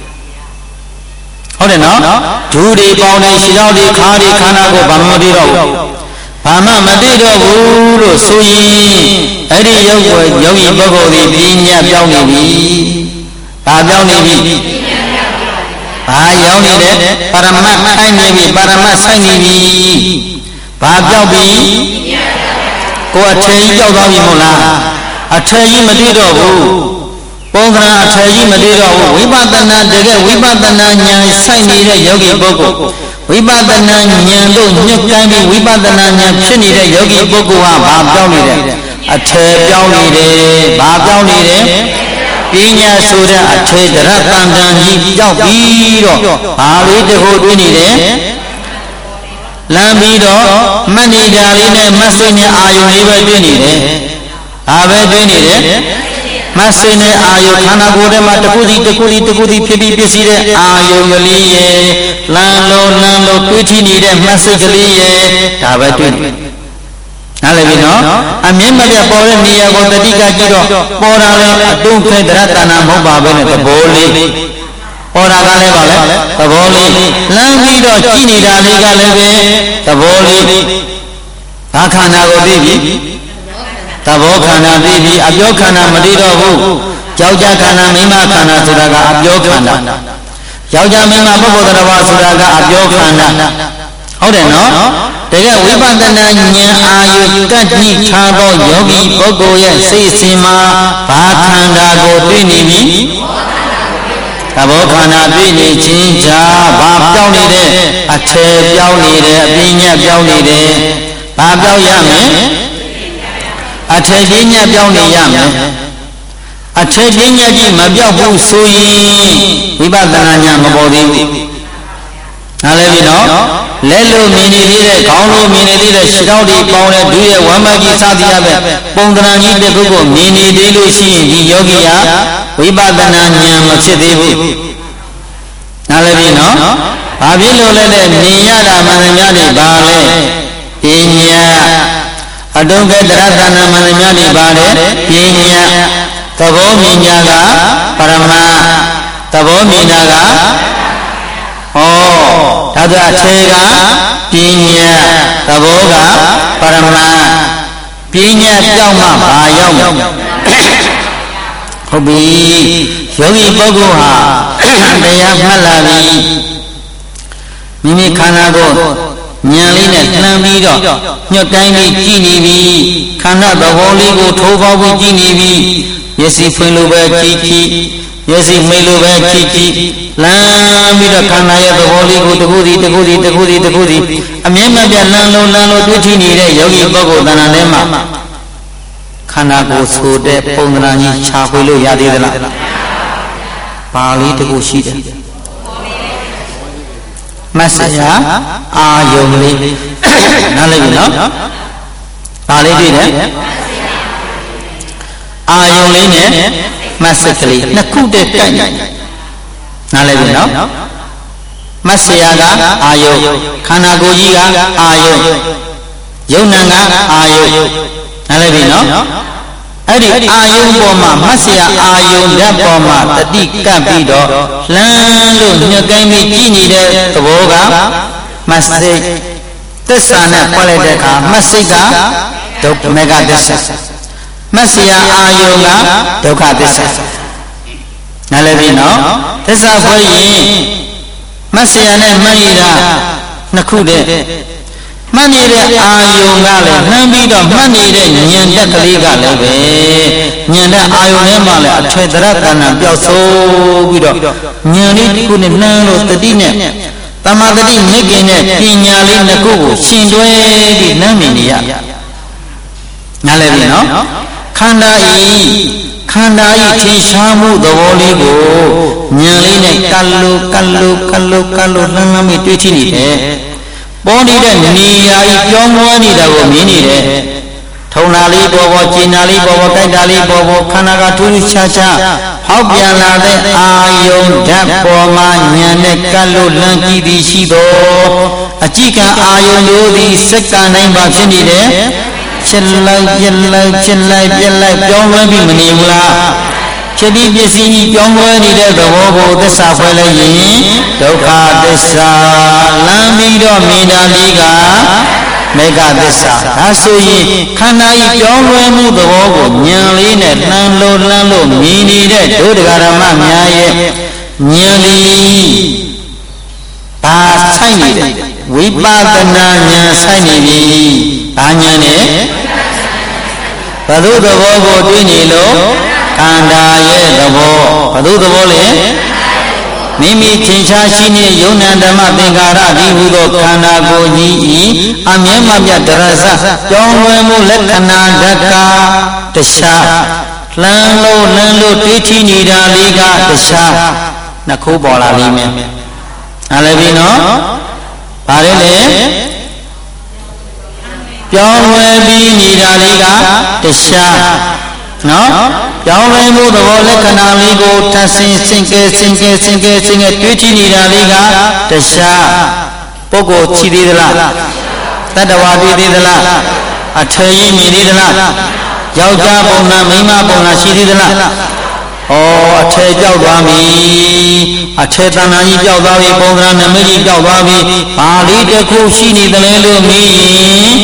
ဟုတ်တယ်နော်ဒူတွေပေါင်းနေရှင်းတော့ဒီခါဒီခန္ဓာကိုဘာမှမသိတော့ဘူးဘာမှမသိတော့ဘူးလို့ဆိုရင်အဲ့ဒီရုပ်ကိုယောဂီပုဂ္ဂိုလ်ဒီပညာပြောင်းနေပြီဘာပြောင်းနေပြီဘာရောက်နေတယ်ပရမတ်ခိုင်းနေပြီပရမတ်ဆိုင်နေပြီဘာပြောက်ပြီကိုယ်အထည်ကြီးကြောက်သွားပြီမဟုတ်လားအထည်ကြီးမတွေ့တော့ဘူးပုံသဏ္ဍာန်အထည်ကြီးမတွေ့တော့ဘူးဝိပဿနာတကယ်ဝိပဿနာဉာဏ်ဆိုင်နေတဲ့ယောဂီပုဂ္ဂိုလ်ဝိပဿနာဉာဏ်တို့ညှက်ကိုင်းပြီးဝိပဿနာဉာဏ်ဖြစ်နေတဲ့ယောဂီပုဂ္ဂိုလ်ဟာဘာပြောင်းနေတယ်အထည်ပြောင်းနေတယ်ဘာပြောင်းနေတယ်ပညာဆိုတဲ့အထေတရတန်တန်ကြီးကြောက်ပြီးတော့ဘာလေးတခုတွေ့နေတယ်လမ်းပြီးတော့မတ်နေတာလေးနဲ့မတ်စိတ်နဲ့အာယုန်လေးပဲတွေ့နေတယ်ဒါပဲတွေ့နေတယ်မတ်စိတ်နဲ့အာယုန်ခန္ဓာကိုယ်ထဲမှာတစ်ခုစီတစ်ခုစီတစ်ခုစီဖြစ်ပြီးပြည့်စည်တဲ့အာယုန်ကလေးရဲ့လမ်းလုံးလမ်းလုံးတွေ့ထိနေတဲ့မတ်စိတ်ကလေးရဲ့ဒါပဲတွေ့နေနားလည်ပြီနော်အမြင့်မပြတ်ပေါ်တဲ့နေရာကိုတတိကကြည့်တော့ပေါ်တာလည်းအတုံးခဲတရတနာမဟုတ်ပါဘဲနဲ့သဘောလေးပေါ်တာကလည်းပါလေသဘောလေးလမ်းပြီးတော့ကြည့်နေတာလေးကလည်းပဲသဘောလေးဘာခန္ဓာကိုသိပြီသဘောခန္ဓာသိပြီအပြောခန္ဓာမသိတော့ဘူးယောက်ျားခန္ဓာမိန်းမခန္ဓာဆိုတာကအပြောခန္ဓာယောက်ျားမိန်းမပုဂ္ဂိုလ်တရားဆိုတာကအပြောခန္ဓာဟုတ်တယ်နော်တကယ်ဝိပဿနာဉာဏ်အာယုကတ်တိထားသောယောဂီပုဂ္ဂိုလ်ရဲ့စိတ်စဉ်မှာဘာခန္ဓာကိုတွေ့နေပြီသဘောခန္ဓာတွေ့နေခြင်းကြောင့်ဘာပြောင်းနေတဲ့အထေပြောင်းနေတဲ့အပညာပြောင်းနေတယ်ဘာပြောင်းရမလဲအထေပညာပြောင်းနေရမယ်အထေပညာကြီးမပြောက်ဘူးဆိုရင်ဝိပဿနာဉာဏ်မပေါ်သေးဘူးနားလည်ပြီနော်လက်လိုမြင်နေသေးတဲ့ခေါင်းလိုမြင်နေသေးတဲ့ခြေထောက်တွေပေါင်းတဲ့ဒုရဲ့ဝမ်းမကြီးစသည်အပဲပုံသဏ္ဍာန်ကြီးတစ်ခုကိုမြင်နေသေးလို့ရှိရင်ဒီယောဂီဟာဝိပဿနာဉာဏ်မဖြစ်သေးဘူးနားလည်ပြီနော်ဘာဖြစ်လို့လဲတဲ့မြင်ရတာမှန်သမျှတွေဘာလဲပညာအတုံးကတရတနာမှန်သမျှတွေဘာလဲပညာသဘောမြင်ညာကပရမသဘောမြင်တာကဟောဒါဆိုအခြေကပညာသဘောကပရမပညာကြောင့်မှဘာရောက်ဟုတ်ပြီယောဂီပုဂ္ဂိုလ်ဟာတရားမှတ်လာပြီမိမိခန္ဓာကိုယ်ဉာဏ်လေးနဲ့လှမ်းပြီးတော့ညှို့တိုင်းပြီးကြည့်နေပြီခန္ဓာသဘောလေးကိုထိုးပေါက်ပြီးကြည့်နေပြီမျက်စိဖွင့်လို့ပဲကြည့်ကြည့်မျက်စိမိတ်လို့ပဲကြည့်ကြည့်လမ်းပြီးတော့ခန္ဓာရဲ့သဘောလေးကိုတစ်ခုစီတစ်ခုစီတစ်ခုစီတစ်ခုစီအမြဲမပြတ်လမ်းလုံးလမ်းလုံးတွေ့ထိနေတဲ့ယောဂီပုဂ္ဂိုလ်တဏ္ဍာထဲမှာခန္ဓာကိုယ်ဆိုတဲ့ပုံသဏ္ဍာန်ကြီးခြာဖွေလို့ရသေးသလားပါဠိတစ်ခုရှိတယ်မဆရာအာယုံလေးနားလည်ပြီနော်ပါဠိတွေ့တယ်အာယုံလေးနဲ့မဆက်ကလေးနှစ်ခုတည်းကိုက်နားလည်ပြီနော်မဆရာကအာယုံခန္ဓာကိုယ်ကြီးကအာယုံယုံနာကအာယုံနားလည်ပြီနော်အဲ့ဒီအာယုံပေါ်မှာမဆရာအာယုံဓာတ်ပေါ်မှာတတိကပ်ပြီးတော့လှမ်းလို့ညှက်ကိုင်းပြီးကြည့်နေတဲ့သဘောကမဆိတ်စ္စာနဲ့ပွားလိုက်တဲ့အခါမစိတ်ကဒုက္ခမေဃသစ္စာမဆရာအာယုံကဒုက္ခသစ္စာနားလည်ပြီနော်သစ္စာဖွဲ့ရင်မဆရာနဲ့မှတ်ရတာနှစ်ခုတည်းမှတ်နေတဲ့အာယုံကလည်းနှမ်းပြီးတော့မှတ်နေတဲ့ဉာဏ်တက်ကလေးကလည်းပဲဉာဏ်တဲ့အာယုံထဲမှာလည်းအထွေတရကဏ္ဍပျောက်ဆုံးပြီးတော့ဉာဏ်လေးတစ်ခုနဲ့နှမ်းလို့တတိနဲ့တမာတတိမြင့်ကင်းတဲ့ပညာလေးနှစ်ခုကိုရှင်တွဲပြီးနှမ်းမြင်နေရနားလည်ပြီနော်ခန္ဓာဤခန္ဓာဤထင်ရှားမှုသဘောလေးကိုဉာဏ်လေးနဲ့ကတ်လို့ကတ်လို့ကတ်လို့ကတ်လို့လှမ်းလှမ်းပြီးတွေ့ထိနေတယ်ပေါ်နေတဲ့နေရာဤပြောင်းလဲနေတာကိုမြင်နေတယ်ထုံနာလေးပေါ်ပေါ်ကျင်နာလေးပေါ်ပေါ်တိုက်တာလေးပေါ်ပေါ်ခန္ဓာကထူးထူးခြားခြားဟောက်ပြန်လာတဲ့အာယုံဓာတ်ပေါ်မှာဉာဏ်နဲ့ကတ်လို့လှမ်းကြည့်ပြီးရှိတော်အကြည့်ကအာယုံတို့သည်စက္ကန့်တိုင်းပါဖြစ်နေတယ်ဖြစ်လိုက်ပြက်လိုက်ဖြစ်လိုက်ပြက်လိုက်ပြောင်းလဲပြီးမနေဘူးလားဖြစ်ပြီးပစ္စည်းကြီးပြောင်းလဲနေတဲ့သဘောကိုသစ္စာဖွဲ့လိုက်ရင်ဒုက္ခသစ္စာလမ်းပြီးတော့မိတာလေးကမေဃသစ္စာဒါဆိုရင်ခန္ဓာဤပြောင်းလဲမှုသဘောကိုဉာဏ်လေးနဲ့လှမ်းလို့လှမ်းလို့မြင်နေတဲ့ဒုဒဂရမများရဲ့ဉာဏ်လေးဘာဆိုင်နေတယ်ဝိပဿနာဉာဏ်ဆိုင်နေပြီဘာဉာဏ်နဲ့ဘုသူသဘောကိုတွေ့နေလို့ခန္ဓာရဲ့သဘောဘုသူသဘောလေမိမိထင်ရှားရှိနေယုံနာဓမ္မသင်္ကာရဒီဟုသောခန္ဓာကိုယ်ကြီးဤအမြဲမပြတ်တရဇကြောင်းလွယ်မှုလက္ခဏာဓကာတခြားလှမ်းလို့လှမ်းလို့တွေးထိနေတာလေးကတခြားနှစ်ခုပေါ်လာလိမ့်မယ်အားလည်းပြီနော်ဘာလဲလေပြောင်းလဲပြီးနေတာလေးကတခြားနော်ပြောင်းလဲမှုသဘောလက္ခဏာလေးကိုထပ်ဆင်းဆင်ကဲဆင်ကဲဆင်ကဲဆင်ကဲတွေးကြည့်နေတာလေးကတခြားပုဂ္ဂိုလ်ရှိသေးသလားတတ္တဝါတွေ့သေးသလားအထေရမြည်သေးသလားယောက်ျားပုံနာမိန်းမပုံနာရှိသေးသလားဩအထေကြောက်သွားပြီအထေတဏ္ဍာကြီးကြောက်သွားပြီပုံသဏ္ဍာန်နမိတ်ကြီးကြောက်သွားပြီဘာလေးတစ်ခုရှိနေတယ်လဲလို့မေးရင်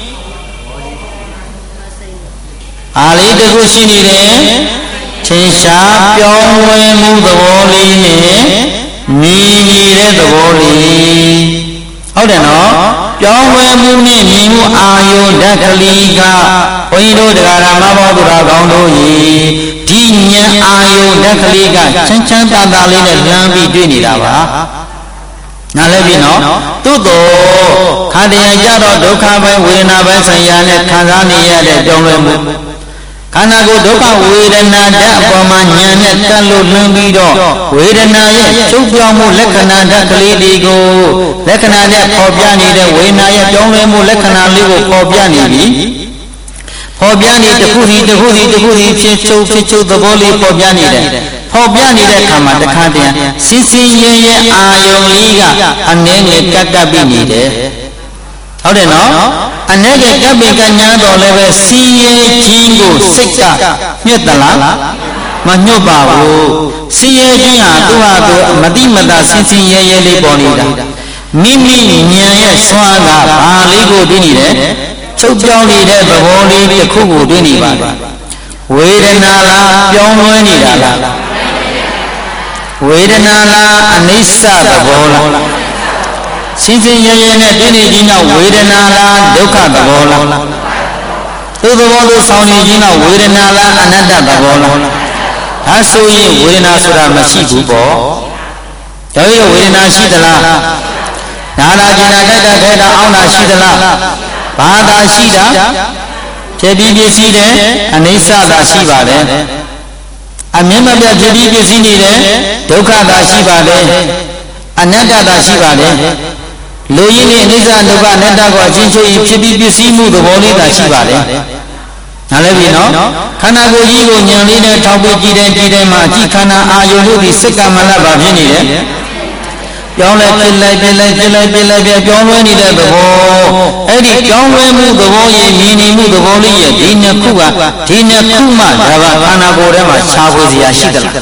အားလေးတစ်ခုရှိနေတယ်ထင်ရှားပြောင်းလဲမှုသဘောလေးနဲ့မြည်နေတဲ့သဘောလေးဟုတ်တယ်နော်ပြောင်းလဲမှုနဲ့မြည်မှုအာယုဓာတ်ကလေးကဘုန်းကြီးတို့တရားဓမ္မဘောဓရာကောင်းတို့ဤဒီဉာဏ်အာယုဓာတ်ကလေးကချမ်းချမ်းသာသာလေးနဲ့လမ်းပြီးတွေ့နေတာပါနားလည်ပြီနော်သို့တော်ခန္ဓာကြတော့ဒုက္ခပိုင်းဝေဒနာပိုင်းဆိုင်ရာနဲ့ခံစားနေရတဲ့ပြောင်းလဲမှုခန္ဓာကိုယ်ဒုက္ခဝေဒနာဓာတ်အပေါ်မှာဉာဏ်နဲ့တက်လို့လွန်ပြီးတော့ဝေဒနာရဲ့ချုပ်ပြောင်းမှုလက္ခဏာဓာတ်ကလေးတွေကိုလက္ခဏာနဲ့ပေါ်ပြနေတဲ့ဝေဒနာရဲ့ပြောင်းလဲမှုလက္ခဏာလေးကိုပေါ်ပြနေပြီပေါ်ပြနေတစ်ခုစီတစ်ခုစီတစ်ခုစီဖြစ်ချုပ်ဖြစ်ချုပ်သဘောလေးပေါ်ပြနေတယ်ပေါ်ပြနေတဲ့အခါမှာတခါတည်းစင်စင်ရဲရဲအာယုံလေးကအနည်းငယ်ကပ်ကပ်ပြီးနေတယ်ဟုတ်တယ်နော်အနည်းငယ်ကပ်ပြီးကညာတော်လည်းပဲစီရဲခြင်းကိုစိတ်ကညှက်သလားမညှတ်ပါဘူးစီရဲခြင်းဟာသူ့ဟာသူမတိမတာစင်စင်ရဲရဲလေးပေါ်နေတာမိမိဉာဏ်ရဲ့စွမ်းကဘာလေးကိုတွေ့နေတယ်ချုပ်ပြောင်းနေတဲ့သဘောလေးတစ်ခုကိုတွေ့နေပါတယ်ဝေဒနာလားပြောင်းလဲနေတာလားဝေဒနာလားအနိစ္စသဘောလားစင်စင်ရဲရဲနဲ့တွေ့နေခြင်းကဝေဒနာလားဒုက္ခသဘောလားသူ့သဘောသူဆောင်နေခြင်းကဝေဒနာလားအနတ္တသဘောလားဒါဆိုရင်ဝေဒနာဆိုတာမရှိဘူးပေါ့ဒါရဲ့ဝေဒနာရှိသလားနာနာကျင်နာတိုက်တာခဲတာအောင်းတာရှိသလားဘာသာရှိတာဖြစ်ပြီးပြည့်စည်တယ်အနိစ္စသာရှိပါတယ်အမြဲမပြတ်ဖြစ်ပြီးပြည့်စည်နေတယ်ဒုက္ခသာရှိပါတယ်အနတ္တသာရှိပါတယ်လူရင်းနဲ့အနိစ္စဒုက္ခအနတ္တကိုအချင်းချင်းဖြစ်ပြီးပြည့်စည်မှုသဘောလေးသာရှိပါတယ်နားလည်ပြီနော်ခန္ဓာကိုယ်ကြီးကိုဉာဏ်လေးနဲ့ထောက်ပြီးကြည့်တယ်ကြည့်တယ်မှာအကြည့်ခန္ဓာအာယုတို့ဒီစိတ်ကမလတ်ပါဖြစ်နေတယ်ပြောင်းလဲပြလိုက်ပြလိုက်ပြလိုက်ပြလိုက်ပြပြောင်းလဲနေတဲ့သဘောအဲ့ဒီပြောင်းလဲမှုသဘောရဲ့မြင်နေမှုသဘောလေးရဲ့ဒီနှစ်ခုကဒီနှစ်ခုမှဒါကခန္ဓာကိုယ်ထဲမှာခြားဖွေစရာရှိသလား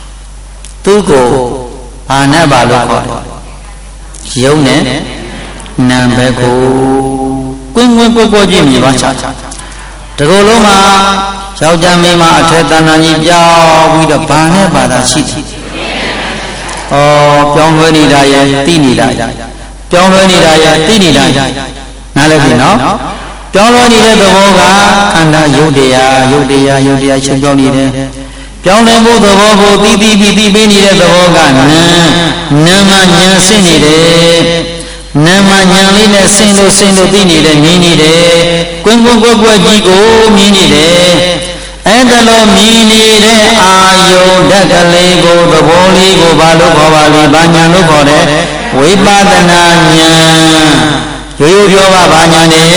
သူကိုဘာနဲ့ပါလို့ခေါ်တယ်ယုံနဲ့နံဘက်ကိုကွင်းကွင်းပေါ်ပေါ်ချင်းမြည်ပါချတကူလုံးမှာယောက်ျားမိန်းမအထက်တဏ္ဍာကြီးပြောင်းပြီးတော့ဘာနဲ့ဘာသာရှိတယ်။ဩပြောင်းလဲနေတာရဲ့သိနေတာပြောင်းလဲနေတာရဲ့သိနေတာနားလည်ပြီနော်။ပြောင်းလဲနေတဲ့သဘောကခန္ဓာယုတ်တရားယုတ်တရားယုတ်တရားချင်းပြောင်းနေတယ်။ပြောင်းလဲမှုသဘောကိုသိသိပြီးသိပေးနေတဲ့သဘောကနာနာမညာဆင်းနေတယ်။နာမညာလေးနဲ့ဆင်းလို့ဆင်းလို့သိနေတယ်မြင်နေတယ်။ကွင်းကွင်းကွက်ကွက်ကြီးကိုမြင်နေတယ်။အဲ့ဒါလိုမြင်နေတဲ့အာယုဓာတ်ကလေးကိုသဘောလေးကိုဘာလို့ခေါ်ပါလဲဘာညာလို့ခေါ်တယ်ဝိပဿနာဉာဏ်ရိုးရိုးပြောပါဘာညာနေ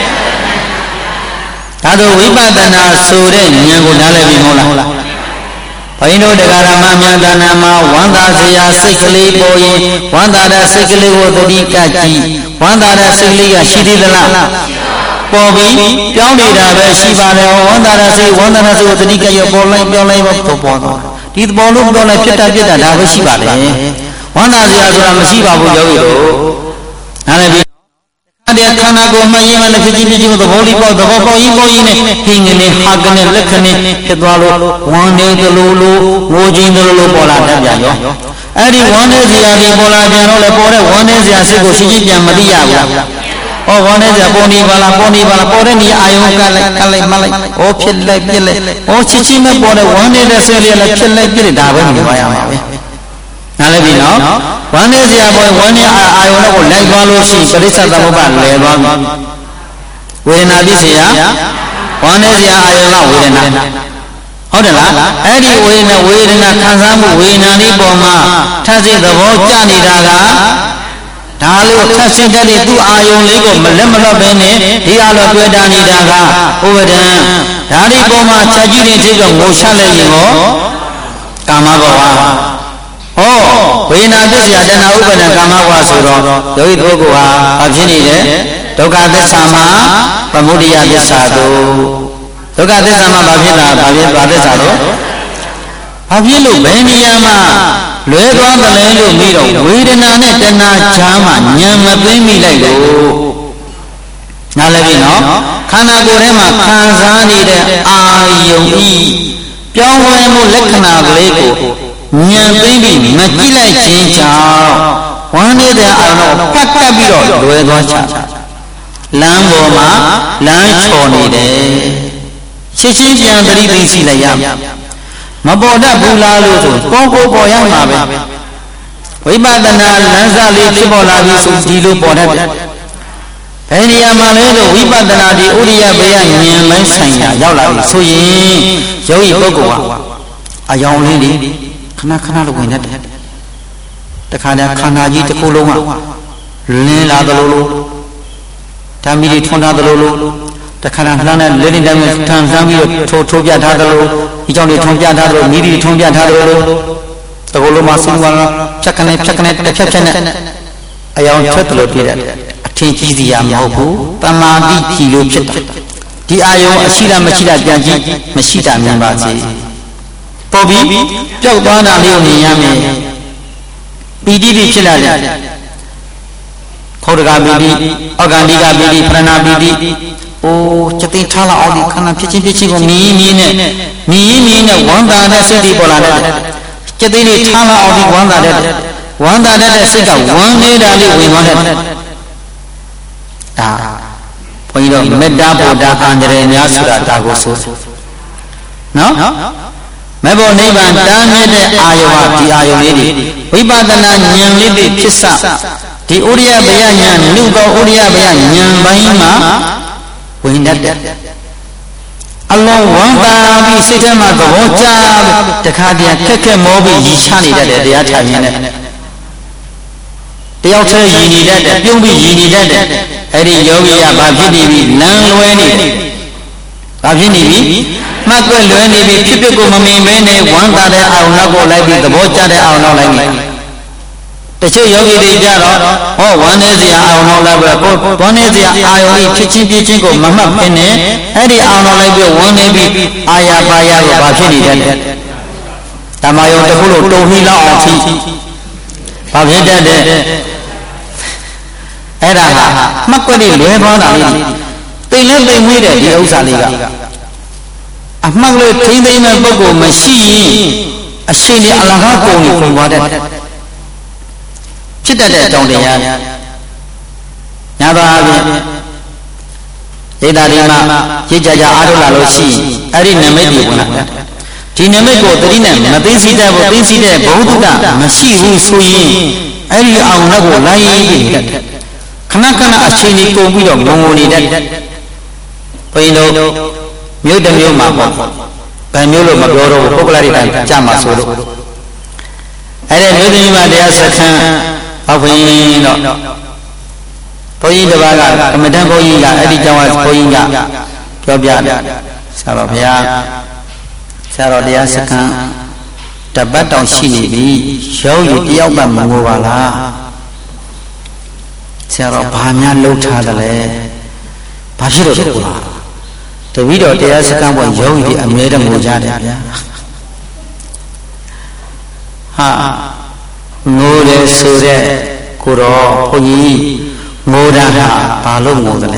ဒါတော့ဝိပဿနာဆိုတဲ့ဉာဏ်ကိုနားလည်ပြီမဟုတ်လားဘုန်းကြီးတို့တရားဓမ္မများတဏ္ဍာမှာဝန္တာစရာစိတ်ကလေးပေါ်ရင်ဝန္တာတဲ့စိတ်ကလေးကိုသတိကကြည့်ဝန္တာတဲ့စိတ်ကလေးကရှိသေးသလားပေါ်ပြီးပြောင်းနေတာပဲရှိပါတယ်ဝန္တာတဲ့စိတ်ဝန္တာတဲ့စိတ်ကိုသတိကရပေါ်လိုက်ပြောင်းလိုက်ပေါ်ပေါ်သွားဒီပေါ်လို့ပြောလိုက်ဖြစ်တာဖြစ်တာဒါပဲရှိပါလေဝန္တာစရာဆိုတာမရှိပါဘူးယောဂီတို့နားလည်ပြီတဲ့ခန္ဓာကိုယ်မှရင်မလည်းဖြစ်ဖြစ်ချင်းသဘောလေးပေါ့သဘောပေါက်ရင်ပေါက်ရင်နဲ့ဟင်းကနေဟာကနေလက်ခနဲ့ဖြစ်သွားလို့ဝမ်းနေသလိုလိုငိုခြင်းသလိုလိုပေါ်လာတတ်ပြန်ရောအဲ့ဒီဝမ်းနေစရာတွေပေါ်လာပြန်တော့လေပေါ်တဲ့ဝမ်းနေစရာစိတ်ကိုရှင်းရှင်းပြန်မသိရဘူး။ဩဝမ်းနေစရာပေါ်နေပါလားပေါ်နေပါလားပေါ်တဲ့နေအာယုံကလိုက်ကလိုက်မလိုက်ဩဖြစ်လိုက်ပြစ်လိုက်ဩချစ်ချင်းမဲ့ပေါ်တဲ့ဝမ်းနေတဲ့စိတ်လေးလည်းဖြစ်လိုက်ပြစ်ဒါပဲမြင်ပါရမှာပဲ။နားလည်ပြီနော်ဝမ်းနေစရာပေါ်ဝမ်းနေအာယုံတော့ကိုလိုက်သွားလို့ရှိပရိစ္ဆေသမုပ္ပါလဲသွားပြီဝေဒနာသိစရာဝမ်းနေစရာအာယုံကဝေဒနာဟုတ်တယ်လားအဲ့ဒီဝေဒနာဝေဒနာခံစားမှုဝေဒနာလေးပေါ်မှာထပ်စိသဘောကျနေတာကဒါလို့ထပ်စိတတ်တဲ့သူ့အာယုံလေးကိုမလက်မလွတ်ပဲနဲ့ဒီအလိုတွေ့တာနေတာကဥပဒံဒါဒီပေါ်မှာချက်ကြည့်နေသေးတော့ငိုချလိုက်ရင်ရောကာမဘဝဟောဝေဒနာသစ္စာတဏှာဥပါဒံကာမဘဝဆိုတော့ယောဂီပုဂ္ဂိုလ်ဟာဘာဖြစ်နေလဲဒုက္ခသစ္စာမှာသမုဒိယသစ္စာတို့ဒုက္ခသစ္စာမှာဘာဖြစ်တာဘာဖြစ်ဘာသစ္စာတော့ဘာဖြစ်လို့ဘယ်နေရာမှာလွဲသွားတယ်လဲလို့ပြီးတော့ဝေဒနာနဲ့တဏှာကြားမှာဉာဏ်မသိမိလိုက်လို့နားလည်ပြီနော်ခန္ဓာကိုယ်ထဲမှာခံစားနေတဲ့အာယုံဤပြောင်းလဲမှုလက္ခဏာကလေးကိုဉာဏ်သိပြီးမကြည့်လိုက်ခြင်းကြောင့်ဝမ်းနေတဲ့အာရုံကိုပတ်ကပ်ပြီးတော့လွဲသွားချလမ်းပေါ်မှာလမ်းချော်နေတယ်ရှင်းရှင်းပြန်သတိသိသိလိုက်ရမပေါ်တတ်ဘူးလားလို့ဆိုပေါ်ကိုပေါ်ရမှာပဲဝိပဿနာလမ်းစာလေးဖြစ်ပေါ်လာပြီဆိုဒီလိုပေါ်တတ်တယ်ဘယ်နေရာမှာလဲလို့ဝိပဿနာဒီဥရိယဘေယဉာဏ်ပိုင်းဆိုင်ရာရောက်လာပြီဆိုရင်ယောဂီပုဂ္ဂိုလ်ဟာအယောင်လေးတွေခဏခဏလို့ဝင်တတ်တယ်တခါတည်းခန္ဓာကြီးတစ်ခုလုံးကလင်းလာသလိုလိုဓာမီတွေထွန်းထားသလိုလိုတခါတည်းလှမ်းတဲ့လက်နေတိုင်းထန်ဆန်းပြီးတော့ထိုးထိုးပြထားသလိုဒီကြောင့်တွေထွန်းပြထားသလိုမိတွေထွန်းပြထားသလိုတကူလုံးမှာဆုံးသွားတာဖြတ်ကနေဖြတ်ကနေတစ်ဖြတ်ဖြတ်နဲ့အယောင်ထွက်တယ်လို့ပြရတယ်အထင်ကြီးစီရမဟုတ်ဘူးတမာတိကြည်လို့ဖြစ်တာဒီအာယုံအရှိတာမရှိတာပြန်ကြည့်မရှိတာမြင်ပါစေပေါ်ပြီးပျောက်သွားတာလေးကိုမြင်ရမယ်ပီတိတိဖြစ်လာတယ်ခောဒကပီတိအောက်ကန္တိကပီတိပရဏပီတိအိုးစတိထားလာအောင်ဒီခန္ဓာဖြစ်ချင်းဖြစ်ချင်းကိုမြည်မြည်နဲ့မြည်မြည်နဲ့ဝန္တာတဲ့စိတ်တွေပေါ်လာတယ်စတိလေးထားလာအောင်ဒီဝန္တာတဲ့ဝန္တာတဲ့စိတ်ကဝမ်းနေတာလေးဝင်သွားတယ်ဒါဘုန်းကြီးတို့မေတ္တာဗုဒ္ဓအန္တရာယ်များဆိုတာဒါကိုဆိုနော်မေဖို့နိဗ္ဗာန်တားမြစ်တဲ့အာယုံဟာဒီအာယုံလေးတွေဝိပဿနာဉာဏ်လေးတွေဖြစ်စဒီဥရိယဘယဉာဏ်နုသောဥရိယဘယဉာဏ်ပိုင်းမှာဝင်တတ်တယ်အလုံးဝမ်းသာပြီးစိတ်ထဲမှာသဘောကျတခါတည်းခက်ခက်မောပြီးရည်ချနေတတ်တယ်တရားထိုင်ရင်းနဲ့တယောက်တည်းရည်နေတတ်တယ်ပြုံးပြီးရည်နေတတ်တယ်အဲ့ဒီယောဂီကဘာဖြစ်နေပြီလမ်းလွဲနေတယ်ဘာဖြစ်နေပြီမှတ်ွက်လွယ်နေပြီဖြစ်ဖြစ်ကိုမမြင်မဲနဲ့ဝမ်းသာတဲ့အာရုံနောက်ကိုလိုက်ပြီးသဘောကျတဲ့အာရုံနောက်လိုက်ပြီတချို့ယောဂီတွေကြတော့ဟောဝမ်းနေစရာအာရုံနောက်လိုက်ပြီးဝမ်းနေစရာအာရုံကြီးဖြစ်ချင်းပြချင်းကိုမမှတ်ဘဲနဲ့အဲ့ဒီအာရုံနောက်လိုက်ပြီးဝမ်းနေပြီးအာရပါရကိုဘာဖြစ်နေတတ်တယ်ဓမ္မယုံတစ်ခုလို့တုံဟိလောက်အောင်ဖြစ်ဘာဖြစ်တတ်တယ်အဲ့ဒါဟာမှတ်ကွက်တွေလွဲသွားတာလေတိမ်လဲတိမ်မွေးတဲ့ဒီဥစ္စာလေးကအမှတ်လို့ထိမ့်သိမ့်မဲ့ပုဂ္ဂိုလ်မရှိရင်အရှင်ကြီးအလကားကုန်ကိုကုန်သွားတဲ့ဖြစ်တတ်တဲ့အကြောင်းတရားညာပါအပြင်ဣဒ္ဓရိမရိကြကြအားထုတ်လာလို့ရှိအဲ့ဒီနမိတ်ကိုဝင်လာတယ်ဒီနမိတ်ကိုတတိနဲ့မသိစိတတ်ဘူးသိစိတဲ့ဘုဒ္ဓမရှိဘူးဆိုရင်အဲ့ဒီအောင်လက်ကိုလိုက်ရည်တတ်ခဏခဏအချိန်ကြီးကုန်ပြီးတော့ငုံငုံနေတတ်ဘုရင်တို့မြို့တစ်မြို့မှာပေါ့ဗန်မြို့လို့မပြောတော့ဘူးပုဂ္ဂလရိတိုင်းကြမှာဆိုလို့အဲ့ဒီမြို့တစ်မြို့မှာတရားစခန်းဟောဘုရင်တော့ဘုန်းကြီးတစ်ပါးကကမ္မဋ္ဌာန်းဘုန်းကြီးကအဲ့ဒီကျောင်းကဘုန်းကြီးကပြောပြတယ်ဆရာတော်ဘုရားဆရာတော်တရားစခန်းတပတ်တောင်ရှိနေပြီရုပ်ရည်တယောက်မှမငိုပါလားဆရာတော်ဘာများလှုပ်ထားတယ်လဲဘာဖြစ်လို့လဲတပည့်တော်တရားစခန်းပေါ်ရုပ်ရည်အမြဲတမ်းငိုကြတယ်ဗျာဟာငိုတယ်ဆိုတဲ့ကိုတော်ဘုန်းကြီးငိုတာဟာဘာလို့ငိုသလဲ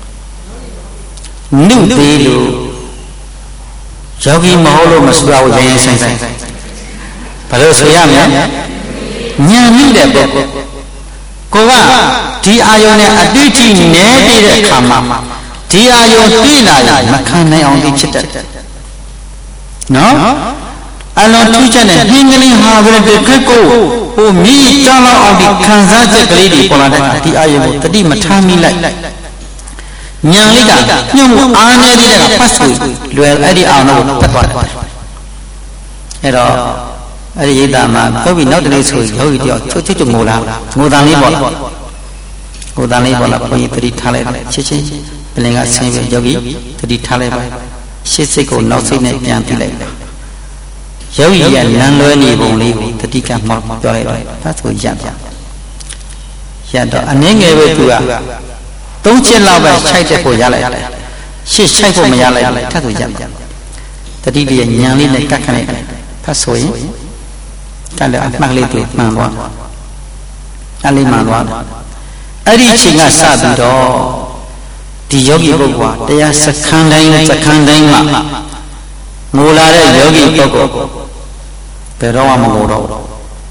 နုသေးလို့ယောဂီမဟုတ်လို့မဆိုရဘူးရင်ရင်ဆိုင်ဆိုင်ဘာလို့ဆိုရမလဲဉာဏ်မိတဲ့ပုဂ္ဂိုလ်ကိုကဒီအာယုံနဲ့အတွေ့အကြုံနဲပြီးတဲ့အခါမှာဒီအာယုံတွေ့လာရင်မခံနိုင်အောင်သိဖြစ်တတ်တယ်နော်အလုံးထူးချက်နဲ့နှင်းကလေးဟာဘယ်လိုခက်ကိုဟိုမြည်ကြောင်းလောက်အောင်ဒီခံစားချက်ကလေးတွေပေါ်လာတဲ့ဒီအာယုံကိုတတိမထားမိလိုက်ဉာဏ်လေးကညှို့မှုအားနေသေးတဲ့ကဖတ်ဆိုလွယ်အဲ့ဒီအောင်တော့ဖတ်သွားတယ်အဲ့တော့အဲ့ဒီရိတ်တာမှာပြောပြီးနောက်တနေ့ဆိုယောဂီတယောက်ချွတ်ချွတ်ငိုလာငိုတန်လေးပေါ်လာငိုတန်လေးပေါ်လာဘုန်းကြီးတတိထားလိုက်ချက်ချင်းပြင်ကဆင်းပြီးယောဂီတတိထားလိုက်ပါရှေ့စိတ်ကိုနောက်စိတ်နဲ့ပြန်ပြလိုက်ယောဂီရဲ့လမ်းလွဲနေပုံလေးကိုတတိကမှောက်ပြောလိုက်တယ်ဖတ်ဆိုရပြရတော့အနည်းငယ်ပဲသူကသုံးချက်လောက်ပဲခြိုက်တဲ့ကိုရလိုက်တယ်ရှေ့ခြိုက်ဖို့မရလိုက်ထပ်ဆိုရပြတတိတရဲ့ညံလေးနဲ့ကတ်ခနဲ့ဖတ်ဆိုရင်ကလည်းအမှတ်လေးတွေမှန်သွားအဲ့လေးမှန်သွားအဲ့ဒီအချိန်ကစပြီးတော့ဒီယောဂီပုဂ္ဂိုလ်ကတရားစခန်းတိုင်းစခန်းတိုင်းမှာငိုလာတဲ့ယောဂီပုဂ္ဂိုလ်ဘယ်တော့မှမငိုတော့ဘူး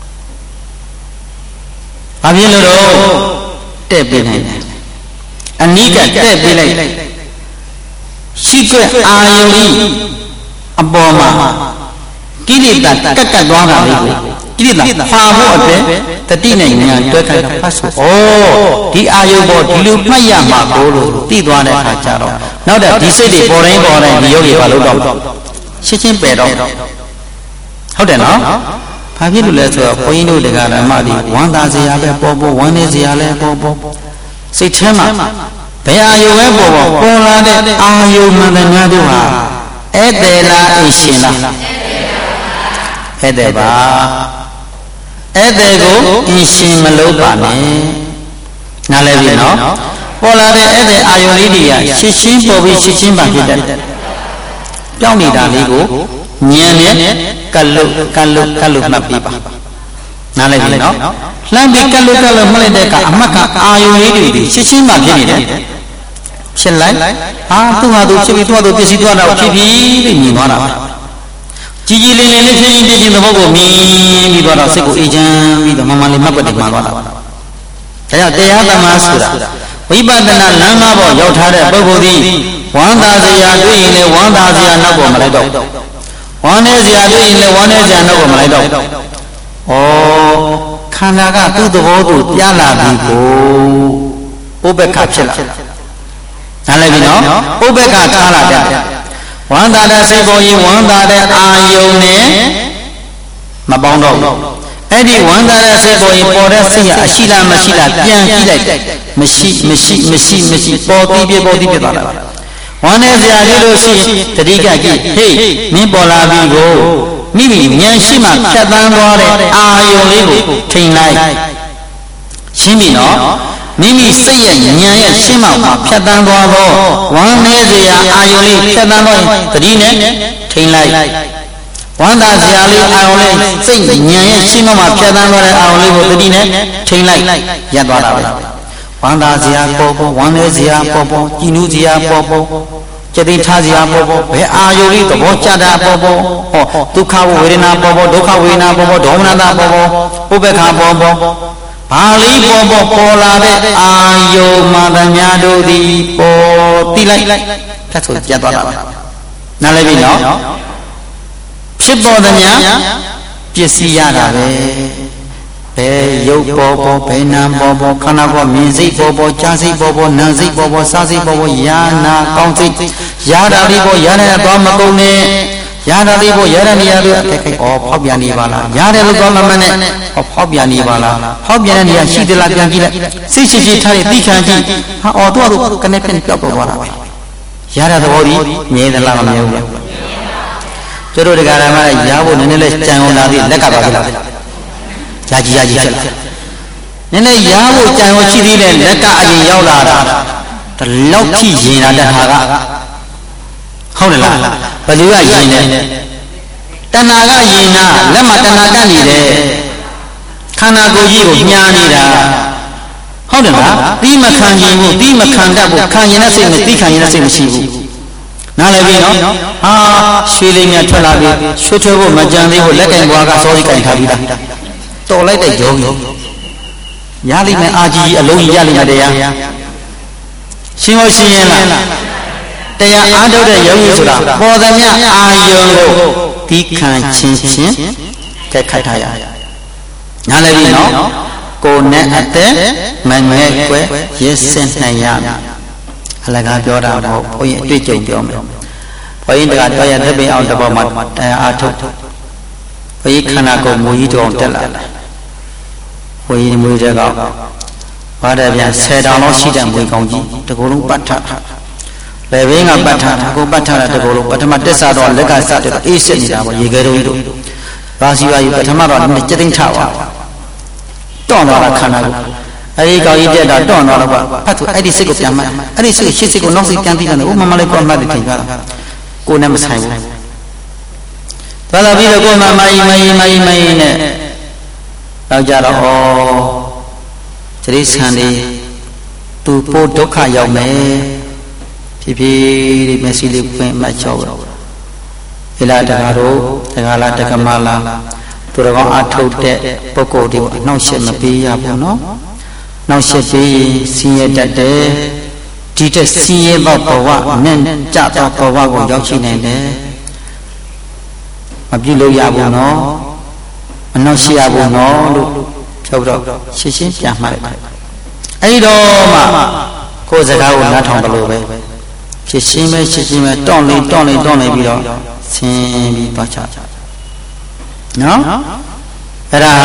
။ဘာဖြစ်လို့တော့တဲ့ပေးနိုင်တယ်။အနိကတဲ့ပေးလိုက်ရှိခွင့်အာယုန်ကြီးအပေါ်မှာကိလေသာကတ်ကတ်သွားတာလေးကိုကိလေသာဖာဖို့အတွက်တတိနဲ့ဉာဏ်တွဲခိုင်းတာဖတ်ဆို။ဩဒီအာယုန်ပေါ်ဒီလိုမှတ်ရမှာကိုလို့သိသွားတဲ့အခါကျတော့နောက်တော့ဒီစိတ်တွေပေါ်တိုင်းပေါ်တိုင်းဒီယောဂီဘာလို့တော့ရှင်းချင်းပယ်တော့ဟုတ်တယ်နော်ဘာဖြစ်လို့လဲဆိုတော့ဘုန်းကြီးတို့တရားဓမ္မတွေဝမ်းသာစရာပဲပေါ်ပေါ်ဝမ်းနေစရာလည်းပေါ်ပေါ်စိတ်ထဲမှာဘယ်အာယုပဲပေါ်ပေါ်ပေါ်လာတဲ့အာယုမှန်တဲ့များတို့ဟာဧည့်သည်လားအရှင်လားဧည့်သည်ပါဧည့်သည်ကိုအရှင်မလုပ်ပါနဲ့နားလည်ပြီနော်ပေါ်လာတဲ့ဧည့်သည်အာယုလေးတွေကရှင်းရှင်းပေါ်ပြီးရှင်းရှင်းပါဖြစ်တယ်ကြောက်နေတာလေးကိုဉာဏ်နဲ့ကလုတ်ကလုတ်ကလုတ်မှတ်ပြီးပါနားလည်ပြီနော်လှမ်းပြီးကလုတ်ကလုတ်မှတ်လိုက်တဲ့အခါအမှတ်ကအာယုလေးတွေရှင်းရှင်းမှဖြစ်နေတယ်ဖြစ်လိုက်ဟာသူ့ဟာသူဖြစ်ပြီးသူ့ဟာသူပြည့်စည်သွားတာဖြစ်ပြီးလို့မြင်သွားတာကြီးကြီးလေးလေးလေးဖြစ်ရင်ပြည့်စည်သဘောကိုမြင်ပြီးသွားတော့စိတ်ကိုအေးချမ်းပြီးတော့မမလေးမှတ်ပတ်တယ်မှန်သွားတာဒါကြောင့်တရားသမားဆိုတာဝိပဿနာလမ်းမပေါ်ရောက်ထားတဲ့ပုဂ္ဂိုလ်သည်ဝမ်းသာစရာတွေ့ရင်လည်းဝမ်းသာစရာနောက်ပေါ်မလိုက်တော့ဝမ်းနေစရာတွေ့ရင်လည်းဝမ်းနေစရာနောက်ပေါ်မလိုက်တော့ဩခန္ဓာကသူ့သဘောကိုပြလာပြီကိုဥပ္ပခဖြစ်လာနားလည်ပြီနော်ဥပ္ပခထားလာတဲ့ဝမ်းသာတဲ့စိတ်ပေါ်ရင်ဝမ်းသာတဲ့အာယုန်နဲ့မပေါင်းတော့အဲ့ဒီဝမ်းသာတဲ့စိတ်ပေါ်ရင်ပေါ်တဲ့စိတ်ရအရှိလားမရှိလားပြန်ကြည့်လိုက်မရှိမရှိမရှိမရှိပေါ်ပြီးပြပေါ်ပြီးပြသွားတာဝမ်းနေစရာလေးလို့ရှိရင်တတိကကြည့်ဟေးမင်းပေါ်လာပြီကိုမိမိဉာဏ်ရှိမှဖြတ်တန်းသွားတဲ့အာယုန်လေးကိုထိန်လိုက်ရှင်းပြီနော်မိမိစိတ်ရဲ့ဉာဏ်ရဲ့ရှင်းမှဖြတ်တန်းသွားတော့ဝမ်းနေစရာအာယုန်လေးဖြတ်တန်းသွားရင်တတိနဲ့ထိန်လိုက်ဝမ်းသာစရာလေးအာယုန်လေးစိတ်ဉာဏ်ရဲ့ရှင်းမှဖြတ်တန်းသွားတဲ့အာယုန်လေးကိုတတိနဲ့ထိန်လိုက်ရပ်သွားတာပဲဝဝန်တာစရာပေါ်ပေါ်ဝန်နေစရာပေါ်ပေါ်ကြည်နူးစရာပေါ်ပေါ်จิตထားစရာပေါ်ပေါ်ဘယ်အာယုရိသဘောကျတာပေါ်ပေါ်ဟောဒုက္ခဝေဒနာပေါ်ပေါ်ဒုက္ခဝေဒနာပေါ်ပေါ်ဒေါမနတာပေါ်ပေါ်ဥပ္ပခါပေါ်ပေါ်ဘာလိပေါ်ပေါ်ပေါ်လာတဲ့အာယုမာသညာတို့သည်ပေါ်တိလိုက်ထပ်ဆိုကြသွားတာနားလည်ပြီနော်ဖြစ်ပေါ်သညာပစ္စည်းရတာပဲဘယ်ရုပ်ပေါ်ပေါ်ဘယ်နာပေါ်ပေါ်ခန္ဓာပေါ်မြင်စိတ်ပေါ်ပေါ်ကြားစိတ်ပေါ်ပေါ်နာမ်စိတ်ပေါ်ပေါ်စားစိတ်ပေါ်ပေါ်ယာနာကောင်းစိတ်ယာတာလေးပေါ်ယာနဲ့သွားမကုန်နဲ့ယာတာလေးပေါ်ယာတဲ့နေရာတွေအခက်ခဲဩဖောက်ပြန်နေပါလားယာတယ်လို့သွားမမှန်းနဲ့ဩဖောက်ပြန်နေပါလားဖောက်ပြန်တဲ့နေရာရှိသလားပြန်ကြည့်လိုက်စိတ်ရှိရှိထားတဲ့သိခံကြည့်ဟာဩတော့သူကနေပြန်ပြောက်သွားတာပဲယာတဲ့သဘောကြီးမြင်သလားမမြင်ဘူးလားကျတို့တရားဓမ္မရဲ့ယာဖို့နည်းနည်းလေးကြံအောင်လာပြီးလက်ကပါပြီလားကြာကြီးကြာကြီးဖြစ်လာနည်းနည်းရားဖို့ကြံဖို့ရှိသေးတယ်လက်ကအရင်ရောက်လာတာတလောက်ထိရင်လာတဲ့ဟာကဟုတ်တယ်လားဘယ်သူကရင်လဲတဏှာကရင်နာလက်မှာတဏှာကပ်နေတယ်ခန္ဓာကိုယ်ကြီးကိုညားနေတာဟုတ်တယ်လားပြီးမခံရင်ဘူးပြီးမခံတတ်ဘူးခံရင်တဲ့စိတ်နဲ့ပြီးခံရင်တဲ့စိတ်မရှိဘူးနားလည်ပြီနော်ဟာရွှေလေးများထွက်လာပြီရွှေထွေးဖို့မကြံသေးဘူးလက်ကင်ဘွားကစောစီကင်ထားပြီးသားတော်လိုက်တဲ့ယောဂီရလိမ့်မယ်အာကြီးအလုံးကြီးရလိမ့်မယ်တရားရှင်းလို့ရှင်းရင်လားတရားအားထုတ်တဲ့ယောဂီဆိုတာပေါ်သမျှအာယုံကိုဒီခံချင်းချင်းကဲခိုက်ထားရနားလည်ပြီနော်ကိုယ်နဲ့အသက်မငဲ့ကွယ်ရစ်စင်နိုင်ရအလကားပြောတာမဟုတ်ဘုန်းကြီးအတွေ့အကြုံပြောမယ်ဘုန်းကြီးတရားတော်ရတဲ့ပင်အောင်တဘောမှာတရားအားထုတ်ဘုန်းကြီးခန္ဓာကိုယ်မူကြီးတောင်တက်လာတယ်ဘုန်းကြီးမွေးတဲ့ကောင်ဘာတဲ့ပြန်ဆယ်တောင်လောက်ရှိတဲ့မွေးကောင်ကြီးတကူလုံးပတ်ထားလေဘင်းကပတ်ထားတာကိုပတ်ထားတာတကူလုံးပထမတက်စားတော့လက်ကစတဲ့အေးစစ်နေတာပေါ့ရေခဲတုံးတို့ဘာစီပါယူပထမတော့စက်သိမ်းထသွားတောင့်သွားတာခန္ဓာကိုအဲဒီကောင်ကြီးတက်တာတောင့်သွားတော့ဖတ်သူအဲ့ဒီစိတ်ကိုပြန်မှတ်အဲ့ဒီစိတ်ရှစ်စိတ်ကိုနောက်စိတ်ပြန်ပြီးတော့ဥမမလေးကောမှတ်တယ်ထင်ကြတာကိုယ်နဲ့မဆိုင်ဘူးသွားလာပြီးတော့ကိုယ်မှမိုင်းမိုင်းမိုင်းမိုင်းနဲ့တော့ကြတော့ဩတိရစ္ဆာန်တွေသူပို့ဒုက္ခရောက်မယ်ဖြည်းဖြည်းလေးမျက်စိလေးပွင့်မှတ်ချောပဲဒီလားတကားတို့တကားလားတက္ကမလားသူတော်ကောင်းအထုတ်တဲ့ပုဂ္ဂိုလ်တွေကိုအနှောင့်အယှက်မပေးရဘူးနော်နှောင့်ယှက်ပေးရင်ဆင်းရဲတတ်တယ်ဒီတဲ့ဆင်းရဲဘဝနဲ့ကြတော့ဘဝကိုရောက်ရှိနိုင်တယ်မပြုလို့ရဘူးနော်အနောက်ရှိရဘူးနော်လို့ပြောတော့ရှင်းရှင်းပြန်မှတ်လိုက်အဲ့တော့မှကိုယ်စကားကိုနားထောင်တယ်လို့ပဲရှင်းရှင်းပဲရှင်းရှင်းပဲတောင့်နေတောင့်နေတောင့်နေပြီးတော့ဆင်းပြီးသွားချနော်အဲ့ဒါ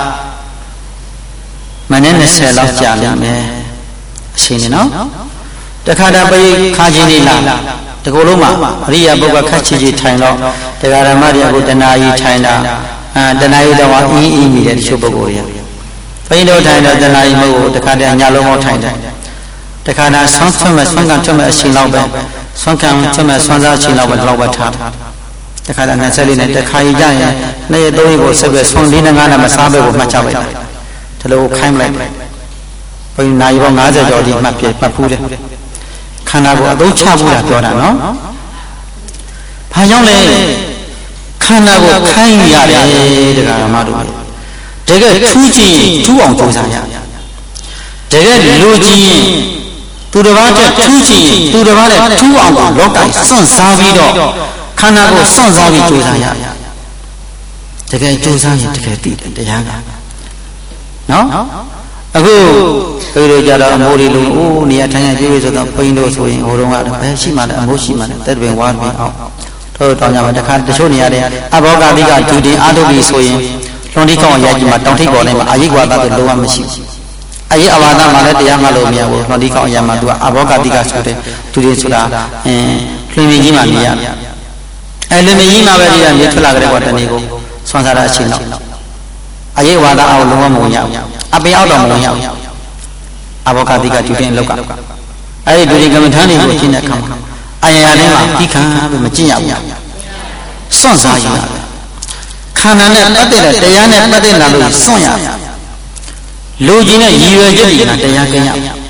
မနေ့၂၀လောက်ကြာလိမ့်မယ်အရှင်နေနော်တခါတည်းပိခါချင်းလေးလာတကူလုံးမှာအရိယာပုဂ္ဂိုလ်ခက်ချီချီထိုင်တော့တရားဓမ္မတွေအခုတဏှာကြီးထိုင်တာအဲတဏှာကြီးတော့အင်းအင်းမိတဲ့တချို့ပုဂ္ဂိုလ်တွေဘိန်းတို့ထိုင်တော့တဏှာကြီးမဟုတ်ဘူးတခါတည်းညလုံးမောထိုင်တယ်တခါတည်းဆွမ်းဆွမ်းမဲ့ဆွမ်းကံဆွမ်းမဲ့အချိန်လောက်ပဲဆွမ်းကံဆွမ်းမဲ့ဆွမ်းစားအချိန်လောက်ပဲတော့ပဲထားတခါတည်းနဲ့ဆက်လေးနဲ့တခါကြီးကြရင်နေ့ရက်သုံးရက်ကိုဆက်ပဲဆွမ်းလေးနဲ့ငါးနဲ့မစားပဲကိုမှတ်ချလိုက်တာဒီလိုခိုင်းလိုက်ဘိန်းနာရီပေါင်း၅၀ကျော်ဒီမှတ်ပြမှတ်ဖူးတယ်ခန္ဓာကိုအသုံးချဖို့လာပြောတာနော်ဘာကြောင့်လဲခန္ဓာကိုခိုင်းရတယ်တရားဓမ္မတို့တကယ်ထူးကြည့်ထူးအောင်ကြိုးစားရတကယ်လူကြည့်သူတစ်ပါးတက်ထူးကြည့်သူတစ်ပါးနဲ့ထူးအောင်လောကစွန့်စားပြီးတော့ခန္ဓာကိုစွန့်စားပြီးကြိုးစားရတကယ်ကြိုးစားရင်တကယ်သိတယ်တရားကနော်အခုဘယ်လိုကြတော့အမိုးလေးလုံးအိုးနေရာထိုင်ရပြေးဆိုတော့ပိန်းတို့ဆိုရင်ဟိုတုန်းကဘယ်ရှိမှလဲအမိုးရှိမှလဲတက်ပင်ဝါပင်အောင်တို့တောင်းကြမှာတခါတချို့နေရာတွေအဘောဂတိကဒူတင်အာထုပ်ပြီးဆိုရင်လွန်တိကောင်းရိုက်ကြီးမှာတောင်ထိပ်ပေါ်နေမှာအာရိကွာသဆိုလုံးဝမရှိဘူးအာရိအဘာသမှာလည်းတရားမှလို့မရဘူးလွန်တိကောင်းအရာမှာသူကအဘောဂတိကဆိုတဲ့ဒူတင်ဆိုတာအင်းလွင်မြကြီးမှာနေရအဲလွင်မြကြီးမှာပဲဒီကမြေထွက်လာကြတဲ့ကွာတနေ့ကိုဆွမ်းစားတာအချိန်တော့အာရိဝါဒအောင်လုံးဝမဝင်ရဘူးအပင်အောက်တော့မဝင်ရဘူးအဘောဂတိကဒူတင်လောက်ကအဲဒီဒူတင်ကမ္မထာနေကိုရှင်းတဲ့အခါမှာအာရယာထဲမှာဒီခံပဲမကျင့်ရဘူးစွန့်စားရခန္ဓာနဲ့ပတ်သက်တဲ့တရားနဲ့ပတ်သက်လာလို့စွန့်ရလူကြီးနဲ့ရည်ရွယ်ချက်တွေကတရားကင်းရ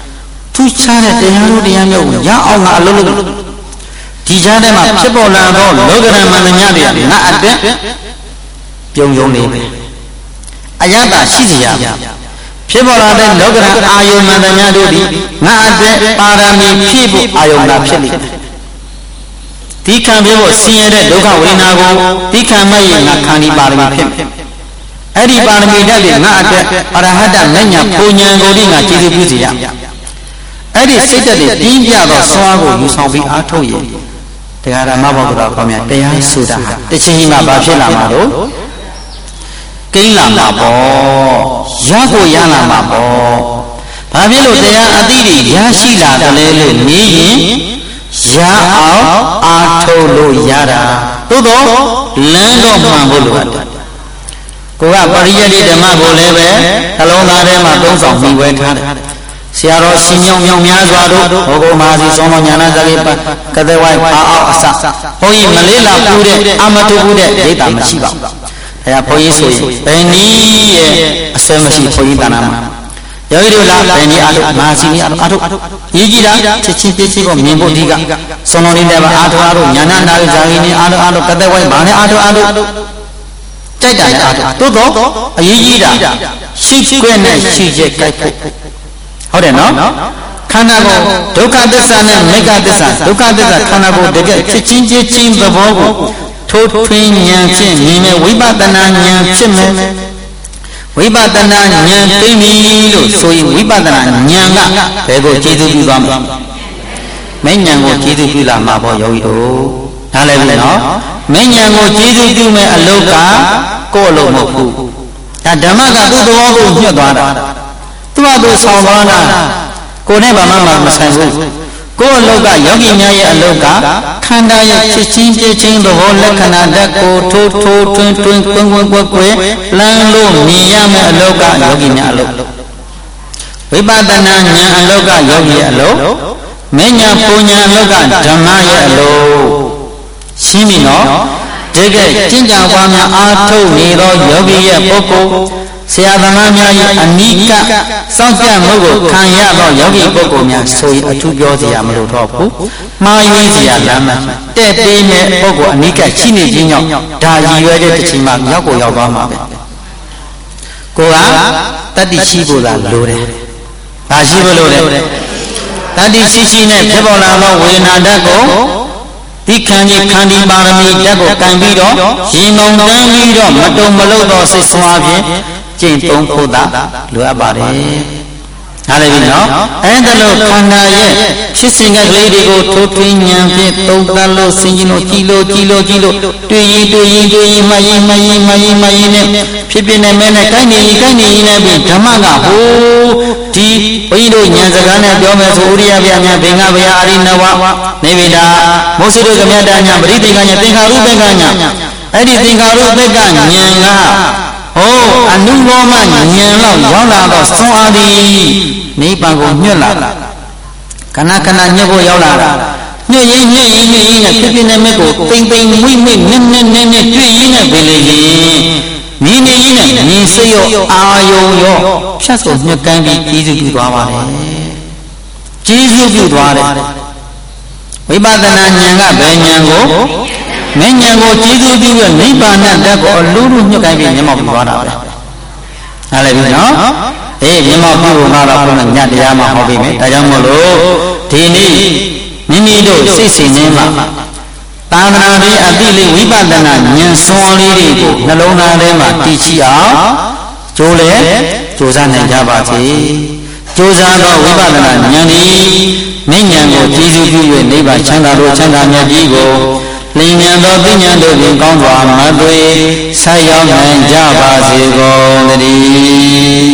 သူချတဲ့တရားတို့တရားမျိုးကိုရအောင်ငါအလုပ်လုပ်ဒီကြားထဲမှာဖြစ်ပေါ်လာသောလောကဓမ္မသမျှတွေကငါအတွက်ပြုံယုံနေပဲအယတ္တရှိစီရဖြစ်ပေါ်လာတဲ့လောကဓမ္မအာယုန်မှန်သမျှတို့ဒီငါအတွက်ပါရမီဖြည့်ဖို့အာယုန်သာဖြစ်နေတယ်ဒီခံပြဖို့ဆင်းရဲတဲ့ဒုက္ခဝေဒနာကိုဒီခံမဲ့ရင်ငါခံဒီပါရမီဖြစ်မယ်အဲ့ဒီပါရမီဓာတ်တွေငါအတွက်အရဟတလက်ညာပူညာကိုဒီငါကျေးဇူးပြုစီရအဲ့ဒီစိတ်တက်တွေတင်းပြသောစွာကိုယူဆောင်ပြီးအားထုတ်ရင်တရားဓမ္မဘောဓတော်ခေါ်မြတ်တရားဆိုတာဟာတစ်ချိန်မှဘာဖြစ်လာမှာလို့ကိန်းလာမှာပေါ့ရကိုရလာမှာပေါ့ဘာဖြစ်လို့တရားအသိတွေရရှိလာတယ်လဲလို့မေးရင်ရအောင်အားထုတ်လို့ရတာသို့တော့လမ်းတော့မှန်ဖို့လိုအပ်တယ်ကိုကပရိယတိဓမ္မကိုလည်းပဲနှလုံးသားထဲမှာသုံးဆောင်ပြီးဝဲထားတယ်ဆရာတော်ရှင်မြောင်မြောင်များစွာတို့ဟောကုမဟာစီသောမောညာနာဇဂေပကတဲ့ဝိုင်းအာအောင်အစဘုန်းကြီးမလေးလာပူတဲ့အမတူဘူးတဲ့ဒိဋ္ဌာမရှိပါဘူးအဲဒါဘုန်းကြီးဆိုရင်ဘယ်နည်းရဲ့အစွဲမရှိဘုန်းကြီးတဏ္ဍာမှာယောဂီတို့လားဘယ်နည်းအားထုတ်မဟာစီနည်းအားထုတ်အားထုတ်ရေးကြည့်တာချက်ချင်းပြည့်စုံကိုမြင်ဖို့ဒီကစွန်တော်လေးလည်းအားထုတ်အားထုတ်ညာနာနာဇာဂေနည်းအားထုတ်အားထုတ်ကတဲ့ဝိုင်းဘာနဲ့အားထုတ်အားထုတ်ကြိုက်တာလည်းအားထုတ်သို့တော့အရေးကြီးတာရှိခွင့်နဲ့ရှိချက်ကြိုက်ဖို့ဟုတ်တယ်နော်ခန္ဓာကိုယ်ဒုက္ခသစ္စာနဲ့မေဃသစ္စာဒုက္ခသစ္စာခန္ဓာကိုယ်တကယ်ဖြစ်ချင်းချင်းချင်းသဘောကိုထိုးထွင်းဉာဏ်ဖြင့်မြင်မယ်ဝိပဿနာဉာဏ်ဖြစ်မယ်ဝိပဿနာဉာဏ်သိပြီလို့ဆိုရင်ဝိပဿနာဉာဏ်ကဘယ်ကိုကျေစုပြုသွားမလဲမဉဏ်ကိုကျေစုပြုလာမှာပေါ့ယောဂီတို့နားလည်ပြီနော်မဉဏ်ကိုကျေစုပြုမဲ့အလုပ်ကကိုယ့်အလုပ်မဟုတ်ဘူးဒါဓမ္မကသူ့သဘောကိုညှက်သွားတာသူ့အတူဆောင်သွားတာကိုယ်နဲ့ဘာမှမဆိုင်ဘူးကိုယ်အလုပ်ကယောဂီများရဲ့အလုပ်ကခန္ဓာရဲ့ဖြစ်ချင်းပြချင်းသဘောလက္ခဏာဓာတ်ကိုထိုးထိုးထွင်းထွင်းကွင်းကွင်းကွက်ကွယ်လမ်းလို့မြင်ရမယ့်အလုပ်ကယောဂီများအလုပ်ဝိပဿနာဉာဏ်အလုပ်ကယောဂီရဲ့အလုပ်မဉဏ်ပူဉဏ်အလုပ်ကဓမ္မရဲ့အလုပ်ရှင်းပြီနော်တကယ်ကျင့်ကြံပွားများအားထုတ်နေသောယောဂီရဲ့ပုဂ္ဂိုလ်ဆရာသမားများရဲ့အနိကစောင့်ကြမှုကိုခံရသောယောဂီပုဂ္ဂိုလ်များဆိုရင်အထူးပြောစရာမလိုတော့ဘူးမှားယွင်းစရာလမ်းမှတဲ့သေးမဲ့ပုဂ္ဂိုလ်အနိကရှိနေခြင်းကြောင့်ဒါရည်ရွယ်တဲ့တစ်ချိန်မှာရောက်ကိုရောက်သွားမှာပဲကိုကတတ္တိရှိဖို့သာလိုတယ်ဒါရှိဖို့လိုတယ်တတ္တိရှိရှိနဲ့ဖြစ်ပေါ်လာသောဝေဒနာဓာတ်ကိုဒီခန္ဒီခန္ဒီပါရမီဓာတ်ကိုကံပြီးတော့ရင်မုံတန်းပြီးတော့မတုံမလို့သောစိတ်ဆွာဖြင့်ကျင့်သုံးဖို့သာလိုအပ်ပါတယ်။နားလည်ပြီနော်။အဲဒါလို့ခန္ဓာရဲ့ဖြစ်စဉ်ကလေးတွေကိုထိုးထွင်းဉာဏ်ဖြင့်သုံးသပ်လို့စဉ်းကျင်လို့ကြည်လို့ကြည်လို့ကြည်လို့တွေ့ရင်တွေ့ရင်တွေ့ရင်မှရင်မှရင်မှရင်မှရင်နဲ့ဖြစ်ဖြစ်နေမဲ့နဲ့ကိုင်းနေရင်ကိုင်းနေရင်လည်းပြီးဓမ္မကဟိုးဒီဘုန်းကြီးတို့ဉာဏ်စကားနဲ့ပြောမယ်ဆိုဥရိယဗျာညာဘင်္ဂဗျာအာရိနဝနေဗိတာမောစိတုကမြတ်တာညာပရိသေကညာသင်္ခါရုပ္ပကညာအဲ့ဒီသင်္ခါရုပ္ပကဉာဏ်ကဟိုအနုဘောမဉာဏ်လောက်ရောက်လာတော့ဆွမ်းအားသည်နိဗ္ဗာန်ကိုညွတ်လာတာခဏခဏညွတ်ဖို့ရောက်လာတာညွတ်ရင်ညွတ်ရင်ညွတ်ရင်နဲ့ဖြစ်ဖြစ်နဲ့မဲ့ကိုတိမ်တိမ်မွိမွိနက်နက်နက်နက်တွေ့ရင်နဲ့ပဲလေရင်မြင်နေရင်နဲ့မြင်စိတ်ရောအာယုံရောဖြတ်ဆိုညွတ်ကန်းပြီးကျေးဇူးပြုသွားပါတယ်ကျေးဇူးပြုသွားတယ်ဝိပဿနာဉာဏ်ကဘယ်ဉာဏ်ကိုမဉဏ်ကိုကျေးဇူးပြုရနိဗ္ဗာန်ဓာတ်ကိုအလူလူညှက်ကိုင်းပြီးမျက်မှောက်ပြုသွားတာပဲနားလည်ပြီနော်အေးမျက်မှောက်ပြုဖို့မှာတော့ဘုရားညတရားမှာဟောပေးမယ်ဒါကြောင့်မို့လို့ဒီနေ့မိမိတို့စိတ်စဉ်င်းမှာသာသနာ့ရေးအတိလေးဝိပဿနာဉာဏ်စွမ်းလေးတွေကိုနှလုံးသားထဲမှာတည်ရှိအောင်ကြိုးလေကြိုးစားနိုင်ကြပါစေကြိုးစားသောဝိပဿနာဉာဏ်ဤမဉဏ်ကိုကျေးဇူးပြု၍နိဗ္ဗာန်ချမ်းသာလို့ချမ်းသာမြတ်ကြီးကိုလင်းမြန်သောပညာတို့ဖြင့်ကောင်းစွာမသွေဆက်ရောက်နိုင်ကြပါစေကုန်သတည်း